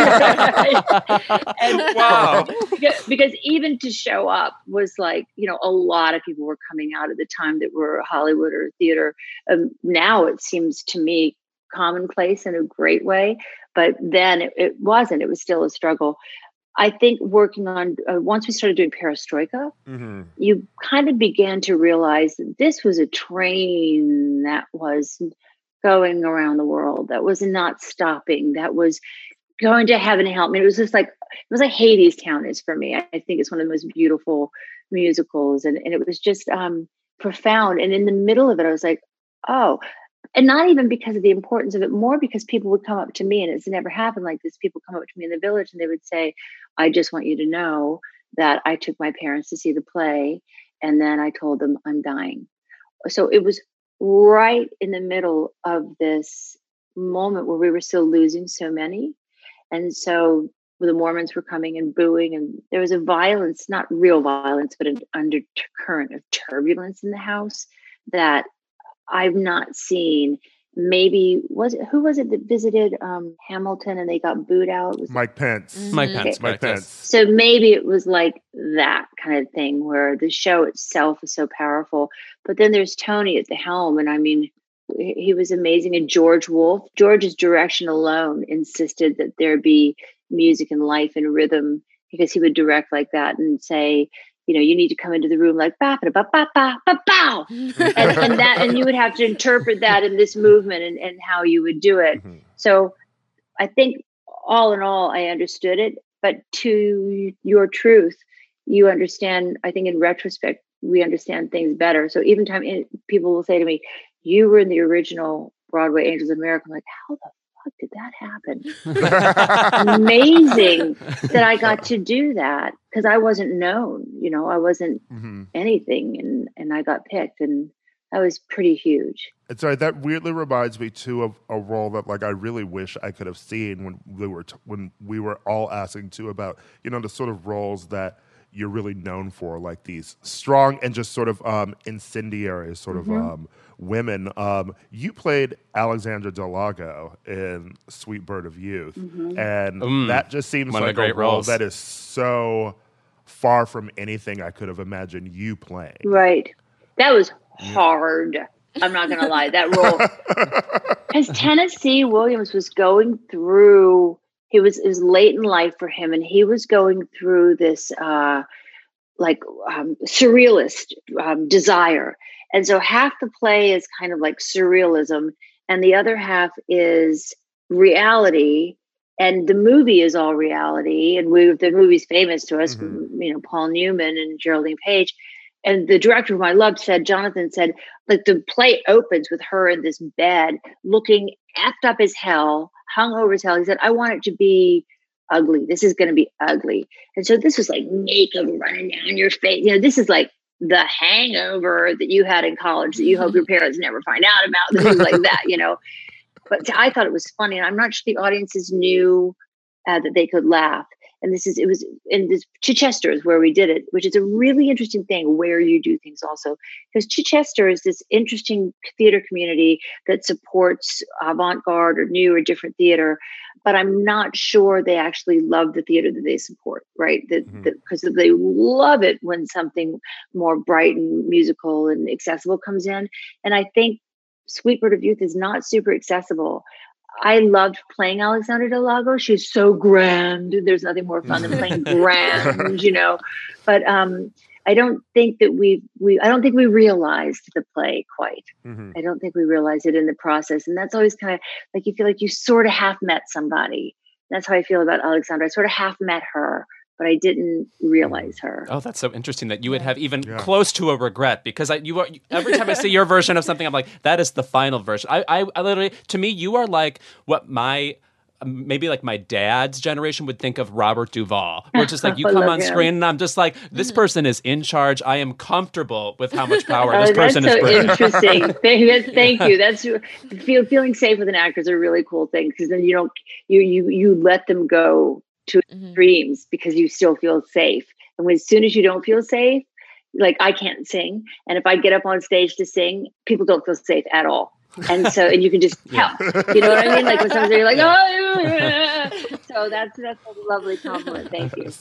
wow. Because, because even to show up was like, you know, a lot of people were coming out at the time that were Hollywood or theater. Um, now it seems to me commonplace in a great way. But then it, it wasn't. It was still a struggle. I think working on, uh, once we started doing Perestroika, mm-hmm. you kind of began to realize that this was a train that was going around the world, that was not stopping, that was going to heaven and hell. I mean, it was just like, it was like Hadestown is for me. I, I think it's one of the most beautiful musicals. And, and it was just um, profound. And in the middle of it, I was like, oh, and not even because of the importance of it, more because people would come up to me, and it's never happened like this. People come up to me in the village and they would say, I just want you to know that I took my parents to see the play. And then I told them I'm dying. So it was right in the middle of this moment where we were still losing so many. And so the Mormons were coming and booing, and there was a violence, not real violence, but an undercurrent of turbulence in the house that I've not seen. Maybe was it who was it that visited um, Hamilton and they got booed out? Was Mike Pence. Mm-hmm. Mike Pence. Okay. Mike Pence. So maybe it was like that kind of thing where the show itself is so powerful. But then there's Tony at the helm, and I mean, he was amazing. And George Wolfe, George's direction alone insisted that there be music and life and rhythm, because he would direct like that and say, you know, you need to come into the room like ba ba ba ba ba ba bow, and, and that, and you would have to interpret that in this movement and, and how you would do it. Mm-hmm. So, I think all in all, I understood it. But to your truth, you understand. I think in retrospect, we understand things better. So even time people will say to me, "You were in the original Broadway Angels of America." I'm like, how the fuck did that happen? Amazing that I got to do that, because I wasn't known, you know, I wasn't mm-hmm. anything, and and I got picked, and that was pretty huge. And sorry, that weirdly reminds me too of a role that, like, I really wish I could have seen when we were t- when we were all asking too about, you know, the sort of roles that you're really known for, like these strong and just sort of um, incendiary sort mm-hmm. of um, women. Um, you played Alexandra Delago in Sweet Bird of Youth, mm-hmm. and mm, that just seems like a role roles. that is so far from anything I could have imagined you playing. Right. That was hard. I'm not going to lie. That role. Because Tennessee Williams was going through, He was, it was late in life for him, and he was going through this uh, like um, surrealist um, desire. And so half the play is kind of like surrealism, and the other half is reality. and the movie is all reality. And we, the movie's famous to us, Mhm. you know, Paul Newman and Geraldine Page. And the director whom I loved said, Jonathan said, like the play opens with her in this bed looking effed up as hell, hung over as hell. He said, I want it to be ugly. This is going to be ugly. And so this was like makeup running down your face. You know, this is like the hangover that you had in college that you hope your parents never find out about, things like that, you know. But I thought it was funny. And I'm not sure the audiences knew uh, that they could laugh. And this is, it was in this Chichester is where we did it, which is a really interesting thing where you do things also. Because Chichester is this interesting theater community that supports avant-garde or new or different theater. But I'm not sure they actually love the theater that they support, right? Because mm-hmm. they love it when something more bright and musical and accessible comes in. And I think Sweet Bird of Youth is not super accessible. I loved playing Alexandra Del Lago. She's so grand. There's nothing more fun than playing grand, you know. But um, I don't think that we we I don't think we realized the play quite. Mm-hmm. I don't think we realized it in the process, and that's always kind of like you feel like you sort of half met somebody. That's how I feel about Alexandra. I sort of half met her, but I didn't realize her. Oh, that's so interesting that you would have even yeah. close to a regret, because I, you are, every time I see your version of something, I'm like, that is the final version. I, I, I literally, to me, you are like what my, maybe like my dad's generation would think of Robert Duvall, where it's just like you come on him. screen and I'm just like, this person is in charge. I am comfortable with how much power oh, this person that's is so bringing. Interesting. Thank, thank you. That's feel, feeling safe with an actor is a really cool thing, because then you don't, you, you, you let them go to mm-hmm. dreams because you still feel safe. And when, as soon as you don't feel safe, like I can't sing. And if I get up on stage to sing, people don't feel safe at all. And so, and you can just tell, you know what I mean? Like when somebody's like, oh, yeah. So that's, that's a lovely compliment. Thank you.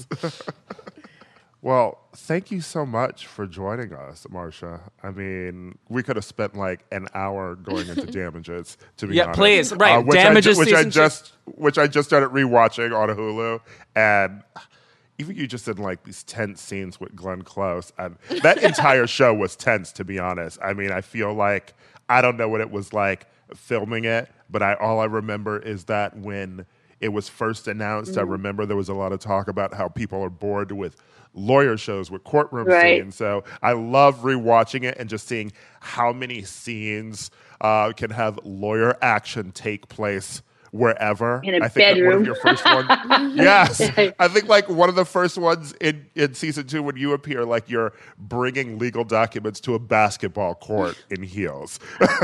Well, thank you so much for joining us, Marcia. I mean, we could have spent like an hour going into Damages, to be yeah, honest. Yeah, please. Right. Uh, which Damages I, which season I just two. Which I just started rewatching on Hulu. And even you just did like these tense scenes with Glenn Close. And that entire show was tense, to be honest. I mean, I feel like, I don't know what it was like filming it, but I all I remember is that when it was first announced, mm-hmm. I remember there was a lot of talk about how people are bored with lawyer shows with courtroom right. scenes. So I love rewatching it and just seeing how many scenes uh, can have lawyer action take place wherever. In a I think bedroom. One of your first ones. Yes. I think like one of the first ones in, in season two when you appear, like you're bringing legal documents to a basketball court in heels.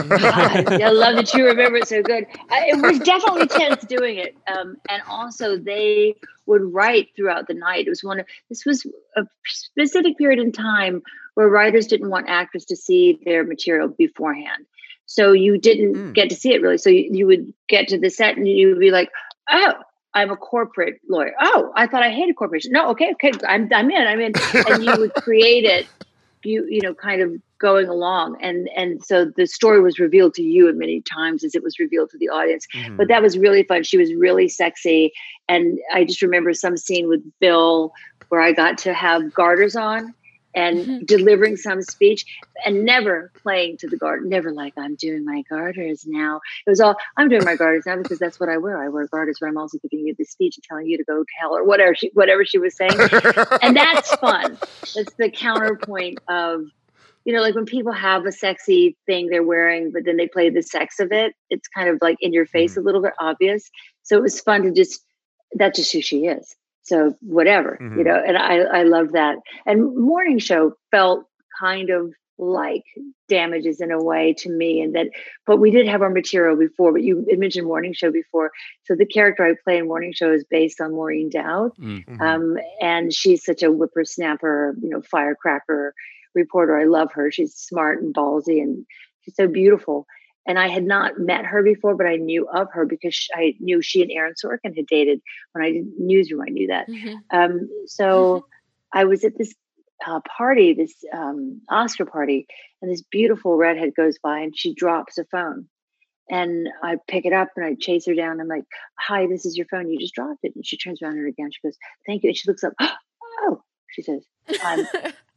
God, I love that you remember it so good. I, it was definitely tense doing it. Um, and also they would write throughout the night. It was one of, this was a specific period in time where writers didn't want actors to see their material beforehand. So you didn't mm. get to see it really. So you, you would get to the set and you would be like, oh, I'm a corporate lawyer. Oh, I thought I hated corporations. No, okay, okay, I'm I'm in, I'm in. And you would create it, you you know, kind of going along. And and so the story was revealed to you as many times as it was revealed to the audience. Mm-hmm. But that was really fun. She was really sexy. And I just remember some scene with Bill where I got to have garters on and mm-hmm. delivering some speech and never playing to the garter, never like, I'm doing my garters now. It was all, I'm doing my garters now because that's what I wear. I wear garters, but I'm also giving you the speech and telling you to go to hell or whatever she, whatever she was saying. And that's fun. That's the counterpoint of, you know, like when people have a sexy thing they're wearing, but then they play the sex of it, it's kind of like in your face mm-hmm. a little bit obvious. So it was fun to just, that's just who she is. So whatever, mm-hmm. you know, and I, I love that. And Morning Show felt kind of like Damages in a way to me, and that, but we did have our material before, but you mentioned Morning Show before. So the character I play in Morning Show is based on Maureen Dowd. Mm-hmm. Um, and she's such a whippersnapper, you know, firecracker reporter. I love her. She's smart and ballsy and she's so beautiful. And I had not met her before, but I knew of her because I knew she and Aaron Sorkin had dated when I did Newsroom. I knew that. Mm-hmm. Um, so mm-hmm. I was at this uh, party, this um, Oscar party, and this beautiful redhead goes by and she drops a phone. And I pick it up and I chase her down. I'm like, hi, this is your phone. You just dropped it. And she turns around and again. She goes, thank you. And she looks up. Oh, she says, um,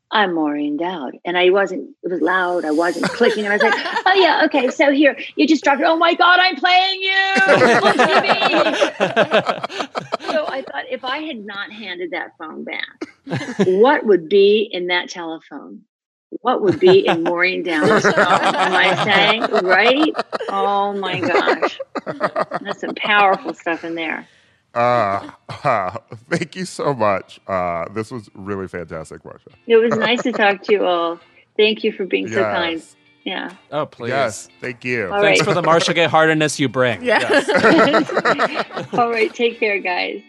I'm Maureen Dowd. And I wasn't, it was loud. I wasn't clicking. And I was like, oh yeah, okay. So here, you just dropped it. Oh my God, I'm playing you. Look at me. So I thought if I had not handed that phone back, what would be in that telephone? What would be in Maureen Dowd's phone? Am I saying? Right? Oh my gosh. That's some powerful stuff in there. Uh, uh, thank you so much. Uh, this was really fantastic, Marcia. It was nice to talk to you all. Thank you for being Yes. so kind. Yeah. Oh, please. Yes, thank you. All Thanks right. for the Marcia Gay heartedness you bring. Yeah. Yes. All right. Take care, guys.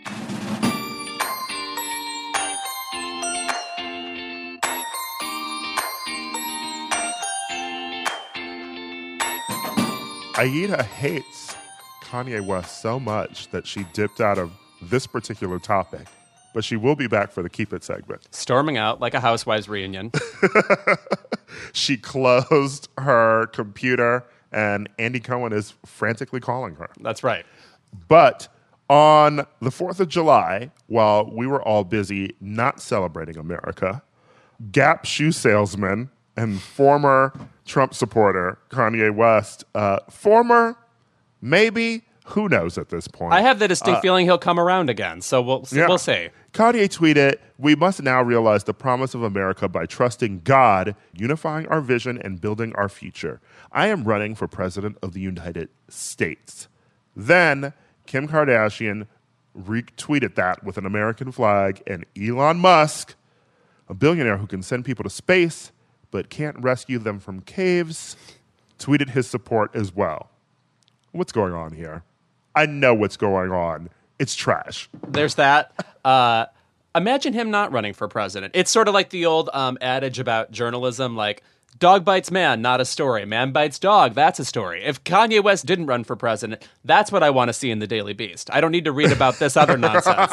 Aida hates Kanye West so much that she dipped out of this particular topic, but she will be back for the Keep It segment. Storming out like a housewives reunion. She closed her computer, and Andy Cohen is frantically calling her. That's right. But on the fourth of July, while we were all busy not celebrating America, Gap shoe salesman and former Trump supporter Kanye West, uh, former, maybe, who knows at this point. I have the distinct uh, feeling he'll come around again, so we'll yeah. we'll see. Kanye tweeted, "We must now realize the promise of America by trusting God, unifying our vision, and building our future. I am running for president of the United States." Then Kim Kardashian retweeted that with an American flag, and Elon Musk, a billionaire who can send people to space but can't rescue them from caves, tweeted his support as well. What's going on here? I know what's going on. It's trash. There's that. Uh, imagine him not running for president. It's sort of like the old um, adage about journalism, like, dog bites man, not a story. Man bites dog, that's a story. If Kanye West didn't run for president, that's what I want to see in the Daily Beast. I don't need to read about this other nonsense.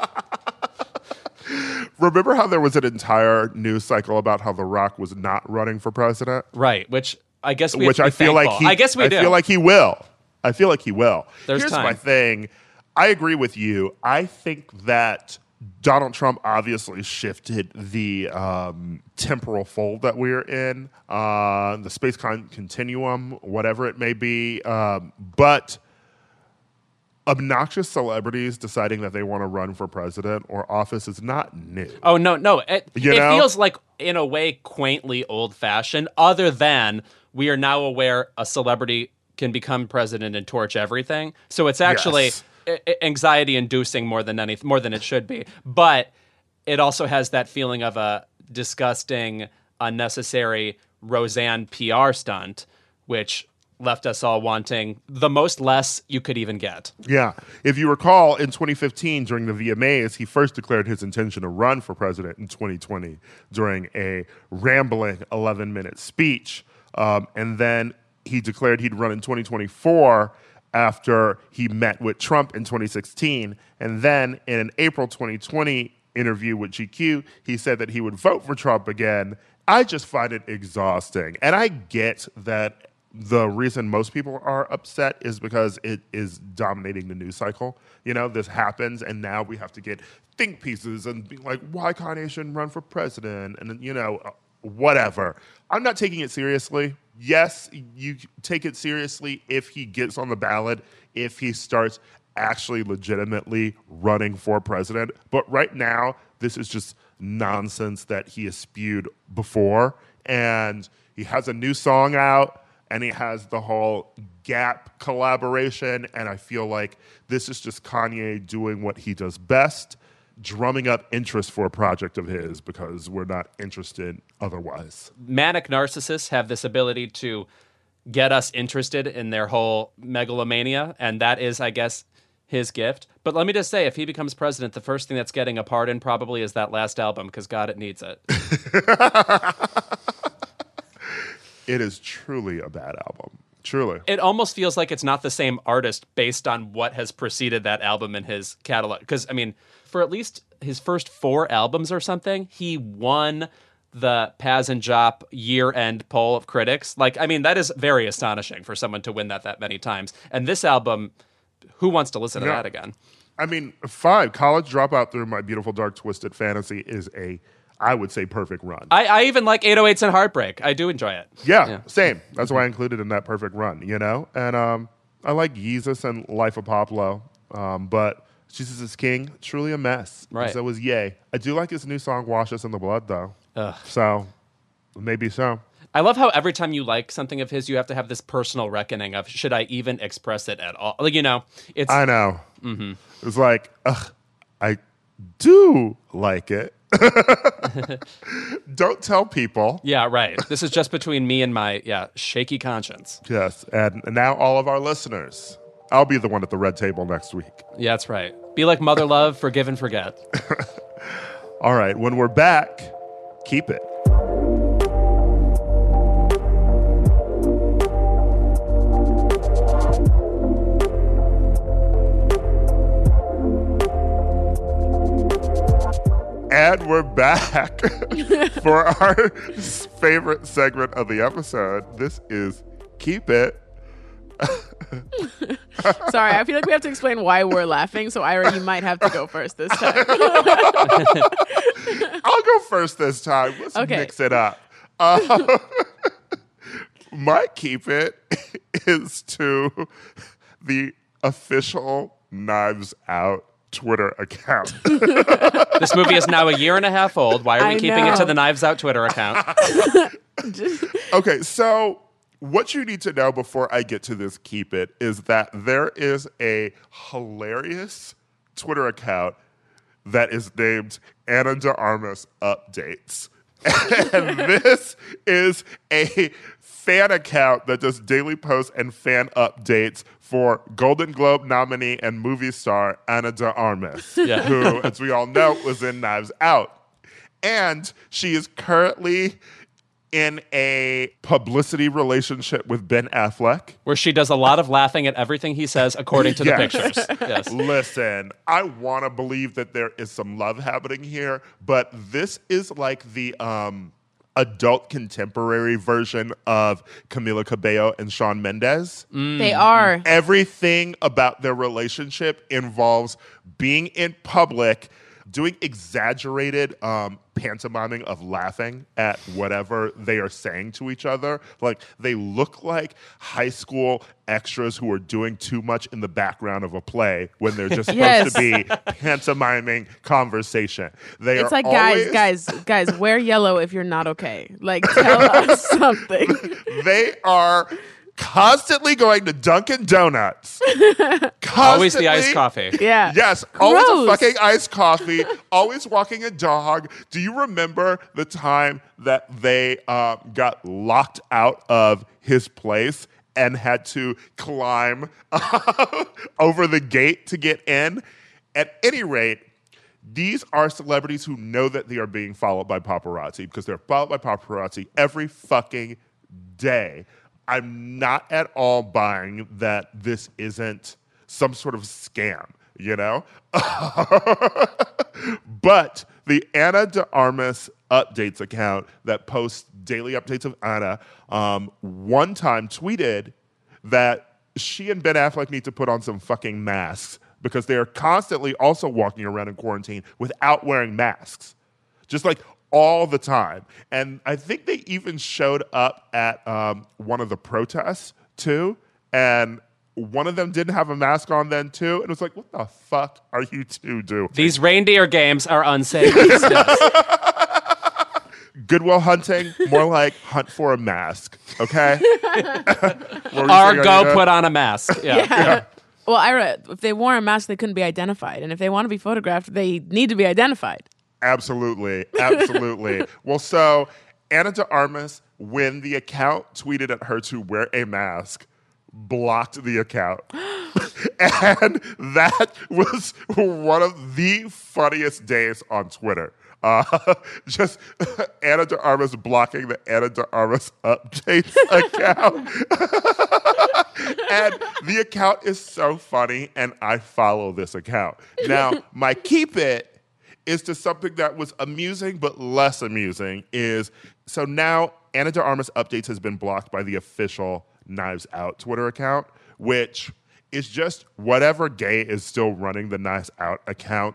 Remember how there was an entire news cycle about how The Rock was not running for president? Right, which I guess we Which have to be I feel thankful. like he, I guess we I do. feel like he will. I feel like he will. There's Here's time. my thing. I agree with you. I think that Donald Trump obviously shifted the um, temporal fold that we're in, uh, the space con- continuum, whatever it may be. Um, but obnoxious celebrities deciding that they want to run for president or office is not new. Oh, no, no. It, You it know? feels like, in a way, quaintly old-fashioned, other than we are now aware a celebrity can become president and torch everything. So it's actually Yes. a- anxiety-inducing more than any, more than it should be. But it also has that feeling of a disgusting, unnecessary Roseanne P R stunt, which left us all wanting the most less you could even get. Yeah. If you recall, in twenty fifteen, during the V M As, he first declared his intention to run for president in twenty twenty during a rambling eleven-minute speech. Um, and then he declared he'd run in twenty twenty-four after he met with Trump in twenty sixteen. And then in an April twenty twenty interview with G Q, he said that he would vote for Trump again. I just find it exhausting. And I get that the reason most people are upset is because it is dominating the news cycle. You know, this happens, and now we have to get think pieces and be like, why Kanye shouldn't run for president, and, you know, whatever. I'm not taking it seriously. Yes, you take it seriously if he gets on the ballot, if he starts actually legitimately running for president. But right now, this is just nonsense that he has spewed before. And he has a new song out, and he has the whole Gap collaboration. And I feel like this is just Kanye doing what he does best, drumming up interest for a project of his because we're not interested otherwise. Manic narcissists have this ability to get us interested in their whole megalomania, and that is, I guess, his gift. But let me just say, if he becomes president, the first thing that's getting a pardon probably is that last album, because God, it needs it. It is truly a bad album. Truly. It almost feels like it's not the same artist based on what has preceded that album in his catalog. Because, I mean, for at least his first four albums or something, he won the Paz and Jop year-end poll of critics. Like, I mean, that is very astonishing for someone to win that that many times. And this album, who wants to listen to Yeah. that again? I mean, fine. College Dropout Through My Beautiful Dark Twisted Fantasy is a I would say, perfect run. I, I even like eight oh eights and Heartbreak. I do enjoy it. Yeah, Yeah. same. That's why I included in that perfect run, you know? And um, I like Yeezus and Life of Pablo, um, but Jesus is King, truly a mess. Right. So was Ye. I do like his new song, Wash Us in the Blood, though. Ugh. So maybe so. I love how every time you like something of his, you have to have this personal reckoning of, should I even express it at all? Like, you know, it's... I know. Mm-hmm. It's like, ugh, I do like it. Don't tell people. Yeah, right. This is just between me and my, yeah, shaky conscience. Yes, and, and now all of our listeners. I'll be the one at the red table next week. Yeah, that's right. Be like Mother Love, forgive and forget. All right, when we're back, keep it. And we're back for our favorite segment of the episode. This is Keep It. Sorry, I feel like we have to explain why we're laughing, so Ira, you might have to go first this time. I'll go first this time. Let's Okay. mix it up. Uh, my Keep It is to the official Knives Out Twitter account. This movie is now a year and a half old. Why are we I keeping know. it to the Knives Out Twitter account? Okay, so what you need to know before I get to this Keep It is that there is a hilarious Twitter account that is named Ana de Armas Updates. And this is a fan account that does daily posts and fan updates for Golden Globe nominee and movie star Ana de Armas, Yeah. who, as we all know, was in Knives Out. And she is currently in a publicity relationship with Ben Affleck. Where she does a lot of laughing at everything he says according to the Yes. pictures. Yes. Listen, I want to believe that there is some love happening here, but this is like the um, adult contemporary version of Camila Cabello and Shawn Mendes. They are. Everything about their relationship involves being in public, doing exaggerated um, pantomiming of laughing at whatever they are saying to each other. Like, they look like high school extras who are doing too much in the background of a play when they're just supposed Yes. to be pantomiming conversation. They It's are like, always, guys, guys, guys, wear yellow if you're not okay. Like, tell us something. They are constantly going to Dunkin' Donuts. Always the Constantly- iced coffee. Yeah. Yes, always a Gross. fucking iced coffee, always walking a dog. Do you remember the time that they uh, got locked out of his place and had to climb over the gate to get in? At any rate, these are celebrities who know that they are being followed by paparazzi because they're followed by paparazzi every fucking day. I'm not at all buying that this isn't some sort of scam, you know? But the Ana de Armas Updates account that posts daily updates of Ana um, one time tweeted that she and Ben Affleck need to put on some fucking masks because they are constantly also walking around in quarantine without wearing masks. Just like all the time. And I think they even showed up at um, one of the protests too. And one of them didn't have a mask on then too. And it was like, what the fuck are you two doing? These reindeer games are unsafe. Yes. Goodwill hunting, more like hunt for a mask, okay? What were you Or saying, go Anita? put on a mask. Yeah. Well, Ira, if they wore a mask, they couldn't be identified. And if they want to be photographed, they need to be identified. Absolutely. Absolutely. Well, so Ana de Armas, when the account tweeted at her to wear a mask, blocked the account. And that was one of the funniest days on Twitter. Uh, just Ana de Armas blocking the Ana de Armas Updates account. And the account is so funny, and I follow this account. Now, my Keep It is to something that was amusing but less amusing is, so now Ana de Armas Updates has been blocked by the official Knives Out Twitter account, which is just whatever gay is still running the Knives Out account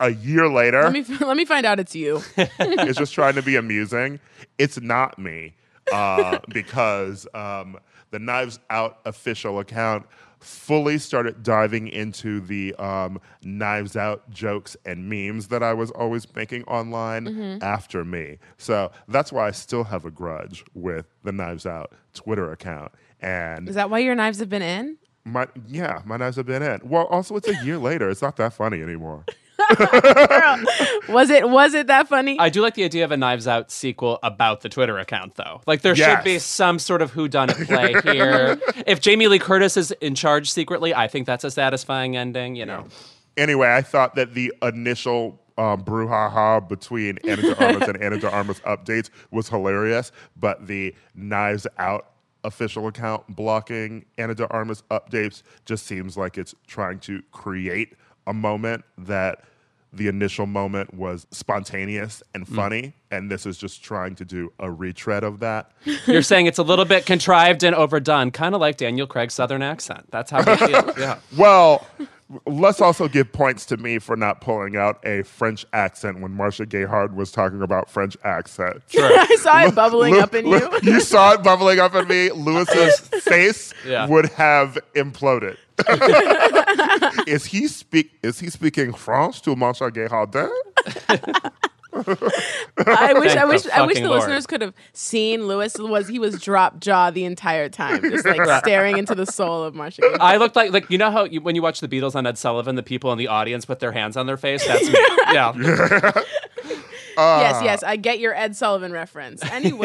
a year later, Let me let me find out it's you. is just trying to be amusing. It's not me uh, because um, the Knives Out official account fully started diving into the um, Knives Out jokes and memes that I was always making online mm-hmm. after me. So that's why I still have a grudge with the Knives Out Twitter account. And is that why your knives have been in? My yeah, my knives have been in. Well, also it's a year later. It's not that funny anymore. Girl, was it was it that funny? I do like the idea of a Knives Out sequel about the Twitter account, though. Like, there yes. should be some sort of whodunit play here. If Jamie Lee Curtis is in charge secretly, I think that's a satisfying ending, you know. Anyway, I thought that the initial um, brouhaha between Ana de Armas and Ana de Armas updates was hilarious, but the Knives Out official account blocking Ana de Armas updates just seems like it's trying to create a moment that the initial moment was spontaneous and funny, mm. and this is just trying to do a retread of that. You're saying it's a little bit contrived and overdone, kind of like Daniel Craig's Southern accent. That's how he feels. Yeah. Well, let's also give points to me for not pulling out a French accent when Marcia Gay Harden was talking about French accent. Sure. I saw it bubbling Lu- up in you. You saw it bubbling up in me. Lewis's face yeah. would have imploded. is he speak? Is he speaking French to Marcia Gay Harden? I wish, I wish, I wish the Lord. listeners could have seen Lewis. Was he was drop jaw the entire time, just like staring into the soul of Marcia Gay. I looked like like you know how you, when you watch the Beatles on Ed Sullivan, the people in the audience put their hands on their face. That's me. Yeah. uh, yes, yes, I get your Ed Sullivan reference. Anyway,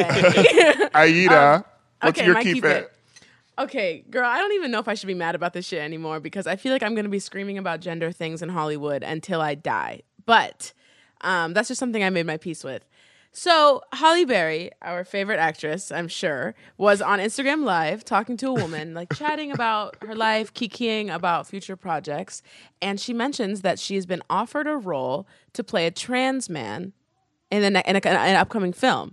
Aida, um, what's okay, your my keep, keep it? it? Okay, girl, I don't even know if I should be mad about this shit anymore because I feel like I'm going to be screaming about gender things in Hollywood until I die. But um, that's just something I made my peace with. So Halle Berry, our favorite actress, I'm sure, was on Instagram Live talking to a woman, like chatting about her life, kikiing about future projects. And she mentions that she's been offered a role to play a trans man in, the ne- in, a, in an upcoming film.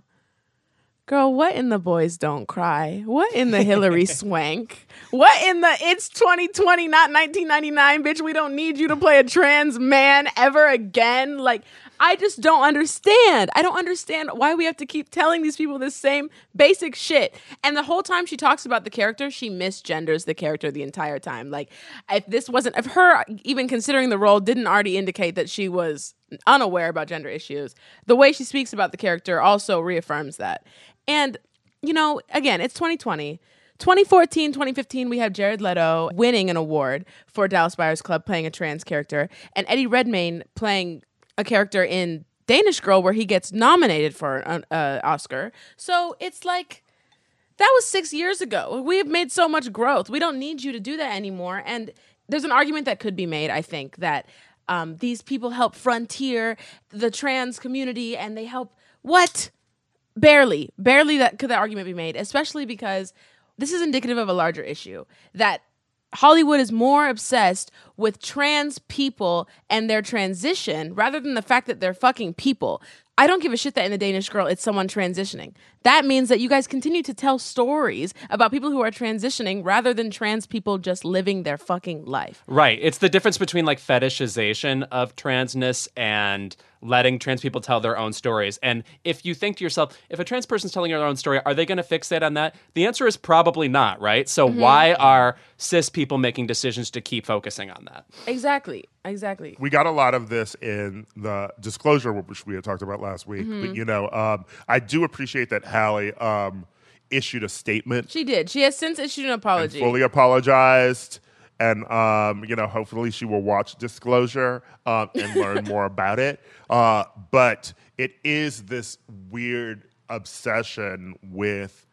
Girl, what in the Boys Don't Cry? What in the Hillary Swank? What in the it's twenty twenty, not nineteen ninety-nine, bitch? We don't need you to play a trans man ever again. Like, I just don't understand. I don't understand why we have to keep telling these people this same basic shit. And the whole time she talks about the character, she misgenders the character the entire time. Like, if this wasn't, if her even considering the role didn't already indicate that she was unaware about gender issues, the way she speaks about the character also reaffirms that. And, you know, again, it's twenty twenty. twenty fourteen, twenty fifteen, we have Jared Leto winning an award for Dallas Buyers Club playing a trans character, and Eddie Redmayne playing a character in Danish Girl where he gets nominated for an uh, Oscar. So it's like, that was six years ago. We have made so much growth. We don't need you to do that anymore. And there's an argument that could be made, I think, that um, these people help frontier the trans community and they help, what? Barely, barely that could that argument be made, especially because this is indicative of a larger issue that Hollywood is more obsessed with trans people and their transition rather than the fact that they're fucking people. I don't give a shit that in The Danish Girl it's someone transitioning. That means that you guys continue to tell stories about people who are transitioning rather than trans people just living their fucking life. Right. It's the difference between like fetishization of transness and letting trans people tell their own stories. And if you think to yourself, if a trans person's telling their own story, are they going to fixate on that? The answer is probably not, right? So mm-hmm. why are cis people making decisions to keep focusing on that? Exactly. Exactly. We got a lot of this in the Disclosure, which we had talked about last week. Mm-hmm. But, you know, um, I do appreciate that Halle um, issued a statement. She did. She has since issued an apology. And fully apologized. And, um, you know, hopefully she will watch Disclosure um, and learn more about it. Uh, but it is this weird obsession with,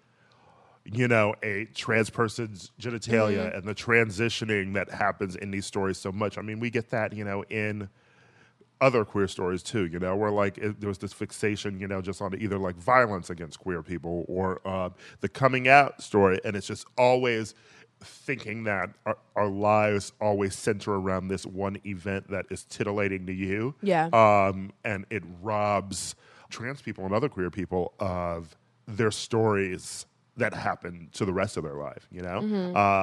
you know, a trans person's genitalia mm-hmm. and the transitioning that happens in these stories so much. I mean, we get that, you know, in other queer stories too, you know, where like it, there was this fixation, you know, just on either like violence against queer people or uh, the coming out story. And it's just always thinking that our, our lives always center around this one event that is titillating to you. Yeah. Um, and it robs trans people and other queer people of their stories that happen to the rest of their life, you know? Mm-hmm. Um,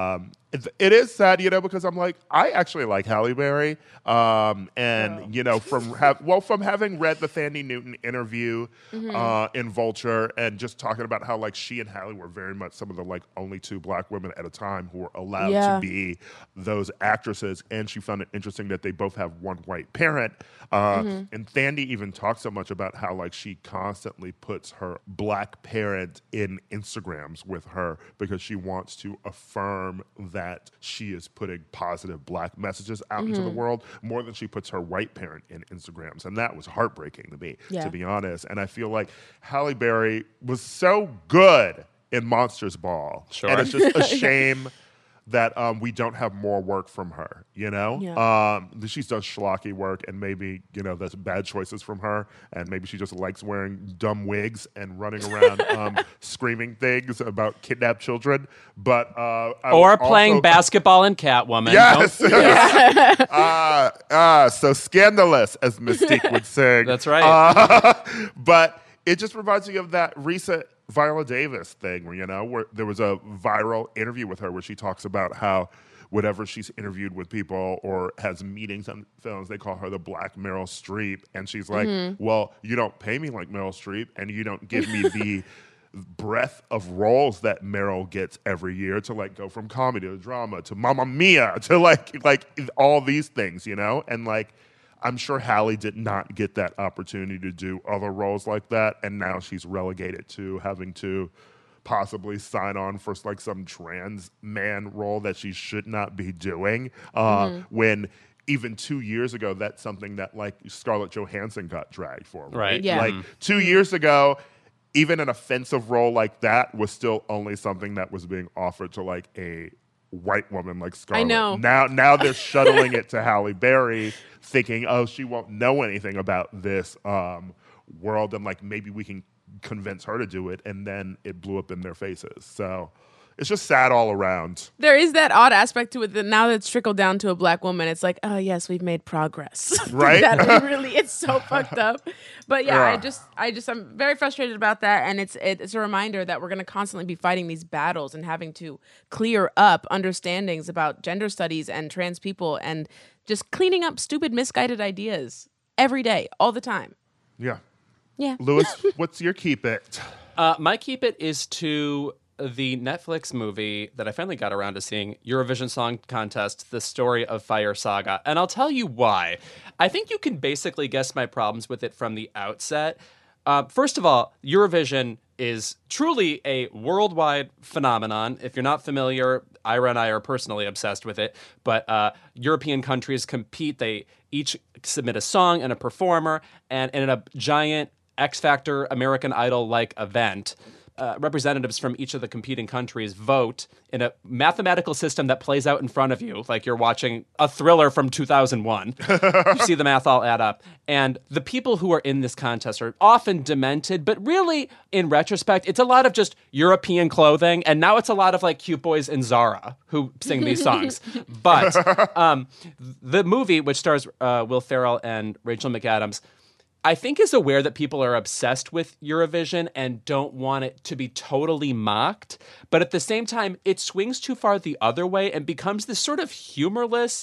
It is sad, you know, because I'm like, I actually like Halle Berry. Um, and, oh. you know, from ha- well, from having read the Thandie Newton interview mm-hmm. uh, in Vulture and just talking about how, like, she and Halle were very much some of the, like, only two black women at a time who were allowed yeah. to be those actresses. And she found it interesting that they both have one white parent. Uh, mm-hmm. And Thandie even talked so much about how, like, she constantly puts her black parent in Instagrams with her because she wants to affirm that that she is putting positive black messages out mm-hmm. into the world more than she puts her white parent in Instagrams. And that was heartbreaking to me, yeah. to be honest. And I feel like Halle Berry was so good in Monsters Ball. Sure. And it's just a shame that um, we don't have more work from her, you know? Yeah. Um, she's done schlocky work, and maybe, you know, that's bad choices from her, and maybe she just likes wearing dumb wigs and running around um, screaming things about kidnapped children. But uh, I Or playing also... basketball in Catwoman. Yes! yes. uh, uh, so scandalous, as Mystique would sing. That's right. Uh, but it just reminds me of that recent Viola Davis thing where, you know, where there was a viral interview with her where she talks about how whenever she's interviewed with people or has meetings on films, they call her the Black Meryl Streep. And she's like, mm-hmm. well, you don't pay me like Meryl Streep and you don't give me the breadth of roles that Meryl gets every year to, like, go from comedy to drama to Mamma Mia to, like, like all these things, you know? And, like, I'm sure Halle did not get that opportunity to do other roles like that, and now she's relegated to having to possibly sign on for, like, some trans man role that she should not be doing. Uh, mm-hmm. When even two years ago, that's something that, like, Scarlett Johansson got dragged for. Right? right. Yeah. Like two years ago, even an offensive role like that was still only something that was being offered to, like, a white woman like Scarlett. I know. Now, now they're shuttling it to Halle Berry, thinking, oh, she won't know anything about this um, world, and, like, maybe we can convince her to do it, and then it blew up in their faces. So it's just sad all around. There is that odd aspect to it that now that it's trickled down to a black woman, it's like, oh yes, we've made progress. Right? That really, it's so fucked up. But yeah, yeah, I just, I just, I'm very frustrated about that, and it's, it, it's a reminder that we're going to constantly be fighting these battles and having to clear up understandings about gender studies and trans people, and just cleaning up stupid, misguided ideas every day, all the time. Yeah. Yeah. Lewis, what's your keep it? Uh, my keep it is to the Netflix movie that I finally got around to seeing, Eurovision Song Contest, The Story of Fire Saga. And I'll tell you why. I think you can basically guess my problems with it from the outset. Uh, first of all, Eurovision is truly a worldwide phenomenon. If you're not familiar, Ira and I are personally obsessed with it. But uh, European countries compete. They each submit a song and a performer. And, and in a giant X Factor American Idol-like event, Uh, representatives from each of the competing countries vote in a mathematical system that plays out in front of you, like you're watching a thriller from two thousand one. You see the math all add up. And the people who are in this contest are often demented, but really, in retrospect, it's a lot of just European clothing, and now it's a lot of, like, cute boys in Zara who sing these songs. But um, the movie, which stars uh, Will Ferrell and Rachel McAdams, I think is aware that people are obsessed with Eurovision and don't want it to be totally mocked. But at the same time, it swings too far the other way and becomes this sort of humorless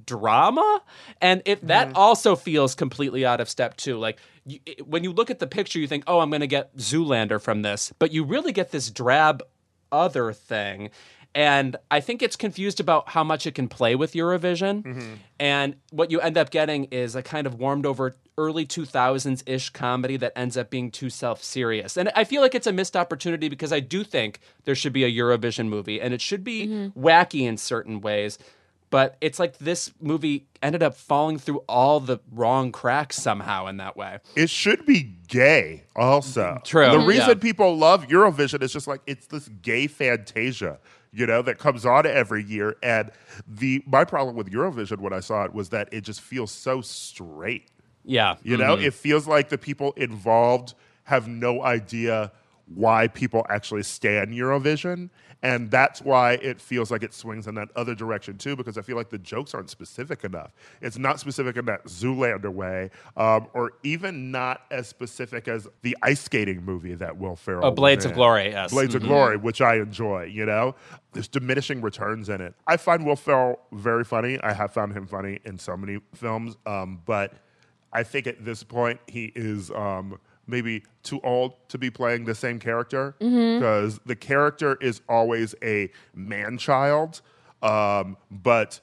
drama. And if that mm. also feels completely out of step too. Like, you, when you look at the picture, you think, oh, I'm going to get Zoolander from this. But you really get this drab other thing. And I think it's confused about how much it can play with Eurovision. Mm-hmm. And what you end up getting is a kind of warmed over early two thousands-ish comedy that ends up being too self-serious. And I feel like it's a missed opportunity because I do think there should be a Eurovision movie, and it should be mm-hmm. wacky in certain ways. But it's like this movie ended up falling through all the wrong cracks somehow in that way. It should be gay also. True. The reason yeah. people love Eurovision is just like, it's this gay fantasia, you know, that comes on every year. And the my problem with Eurovision when I saw it was that it just feels so straight. Yeah. You mm-hmm. know, it feels like the people involved have no idea why people actually stand Eurovision. And that's why it feels like it swings in that other direction too, because I feel like the jokes aren't specific enough. It's not specific in that Zoolander way, um, or even not as specific as the ice skating movie that Will Ferrell Oh, Blades was of in. Glory, yes. Blades Mm-hmm. of Glory, which I enjoy, you know? There's diminishing returns in it. I find Will Ferrell very funny. I have found him funny in so many films, um, but I think at this point he is um, maybe too old to be playing the same character, because mm-hmm. the character is always a man-child, um, but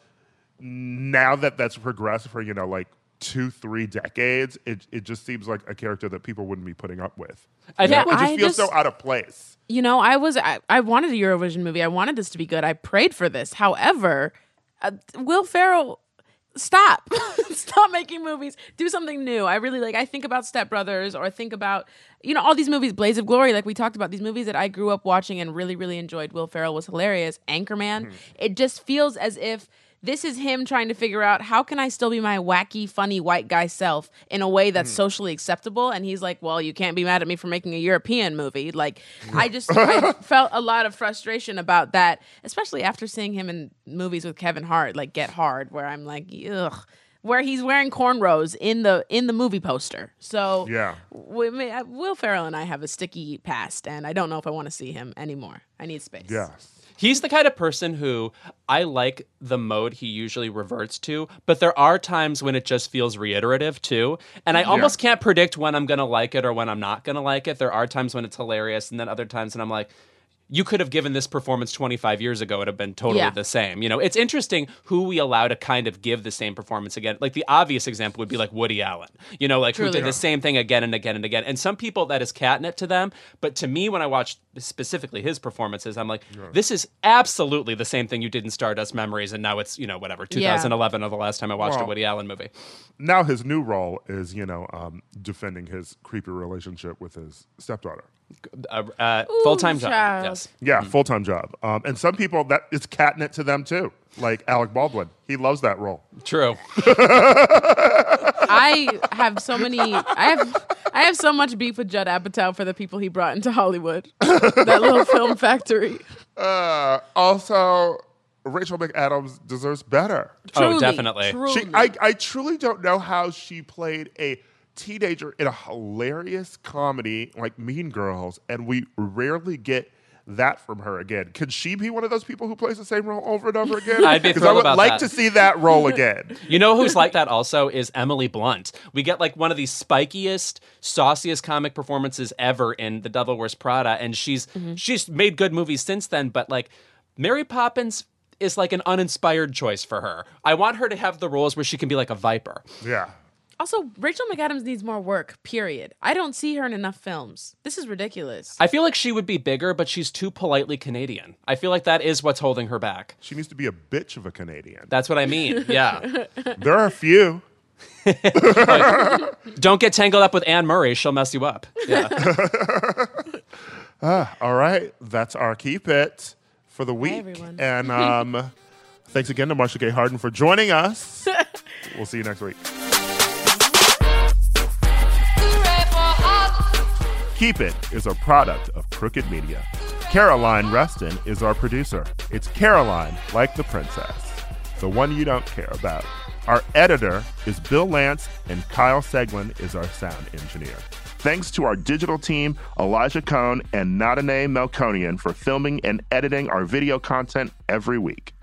now that that's progressed for, you know, like two, three decades, it it just seems like a character that people wouldn't be putting up with. I You know? think- It just I feels just- so out of place. You know, I was I, I wanted a Eurovision movie. I wanted this to be good. I prayed for this. However, uh, Will Ferrell, stop. Stop making movies. Do something new. I really like I think about Step Brothers, or think about, you know, all these movies, Blades of Glory, like we talked about, these movies that I grew up watching and really, really enjoyed. Will Ferrell was hilarious. Anchorman. Mm-hmm. It just feels as if this is him trying to figure out, how can I still be my wacky, funny white guy self in a way that's mm. socially acceptable? And he's like, well, you can't be mad at me for making a European movie. Like, I just I felt a lot of frustration about that, especially after seeing him in movies with Kevin Hart, like Get Hard, where I'm like, ugh, where he's wearing cornrows in the in the movie poster. So yeah, we, Will Ferrell and I have a sticky past, and I don't know if I want to see him anymore. I need space. Yeah. He's the kind of person who I like the mode he usually reverts to, but there are times when it just feels reiterative too. And I yeah. almost can't predict when I'm going to like it or when I'm not going to like it. There are times when it's hilarious, and then other times when I'm like, you could have given this performance twenty-five years ago. It would have been totally Yeah. the same. You know, it's interesting who we allow to kind of give the same performance again. Like the obvious example would be like Woody Allen, you know, like Truly. who did Yeah. the same thing again and again and again. And some people that is catnip to them. But to me, when I watch specifically his performances, I'm like, yeah. this is absolutely the same thing you did in Stardust Memories. And now it's, you know, whatever, two thousand eleven yeah. or the last time I watched well, a Woody Allen movie. Now his new role is, you know, um, defending his creepy relationship with his stepdaughter. Uh, uh, full-time job, child. yes. Yeah, mm-hmm. full-time job. Um, and some people, that is catnip to them too, like Alec Baldwin. He loves that role. True. I have so many. I have. I have so much beef with Judd Apatow for the people he brought into Hollywood. That little film factory. Uh, also, Rachel McAdams deserves better. Truly, oh, definitely. Truly. She, I, I truly don't know how she played a teenager in a hilarious comedy like Mean Girls, and we rarely get that from her again. Could she be one of those people who plays the same role over and over again? I'd be Because I thrilled would about like that. to see that role again. You know who's like that also is Emily Blunt. We get like one of the spikiest, sauciest comic performances ever in The Devil Wears Prada, and she's mm-hmm. she's made good movies since then, but like Mary Poppins is like an uninspired choice for her. I want her to have the roles where she can be like a viper. Yeah. Also, Rachel McAdams needs more work, period. I don't see her in enough films. This is ridiculous. I feel like she would be bigger, but she's too politely Canadian. I feel like that is what's holding her back. She needs to be a bitch of a Canadian. That's what I mean, yeah. There are a few. Don't get tangled up with Anne Murray. She'll mess you up. Yeah. ah, all right. That's our Keep It for the week. Hi, everyone. And um, thanks again to Marsha Gay Harden for joining us. We'll see you next week. Keep It is a product of Crooked Media. Caroline Reston is our producer. It's Caroline, like the princess, the one you don't care about. Our editor is Bill Lance, and Kyle Seglin is our sound engineer. Thanks to our digital team, Elijah Cohn and Nadine Melkonian, for filming and editing our video content every week.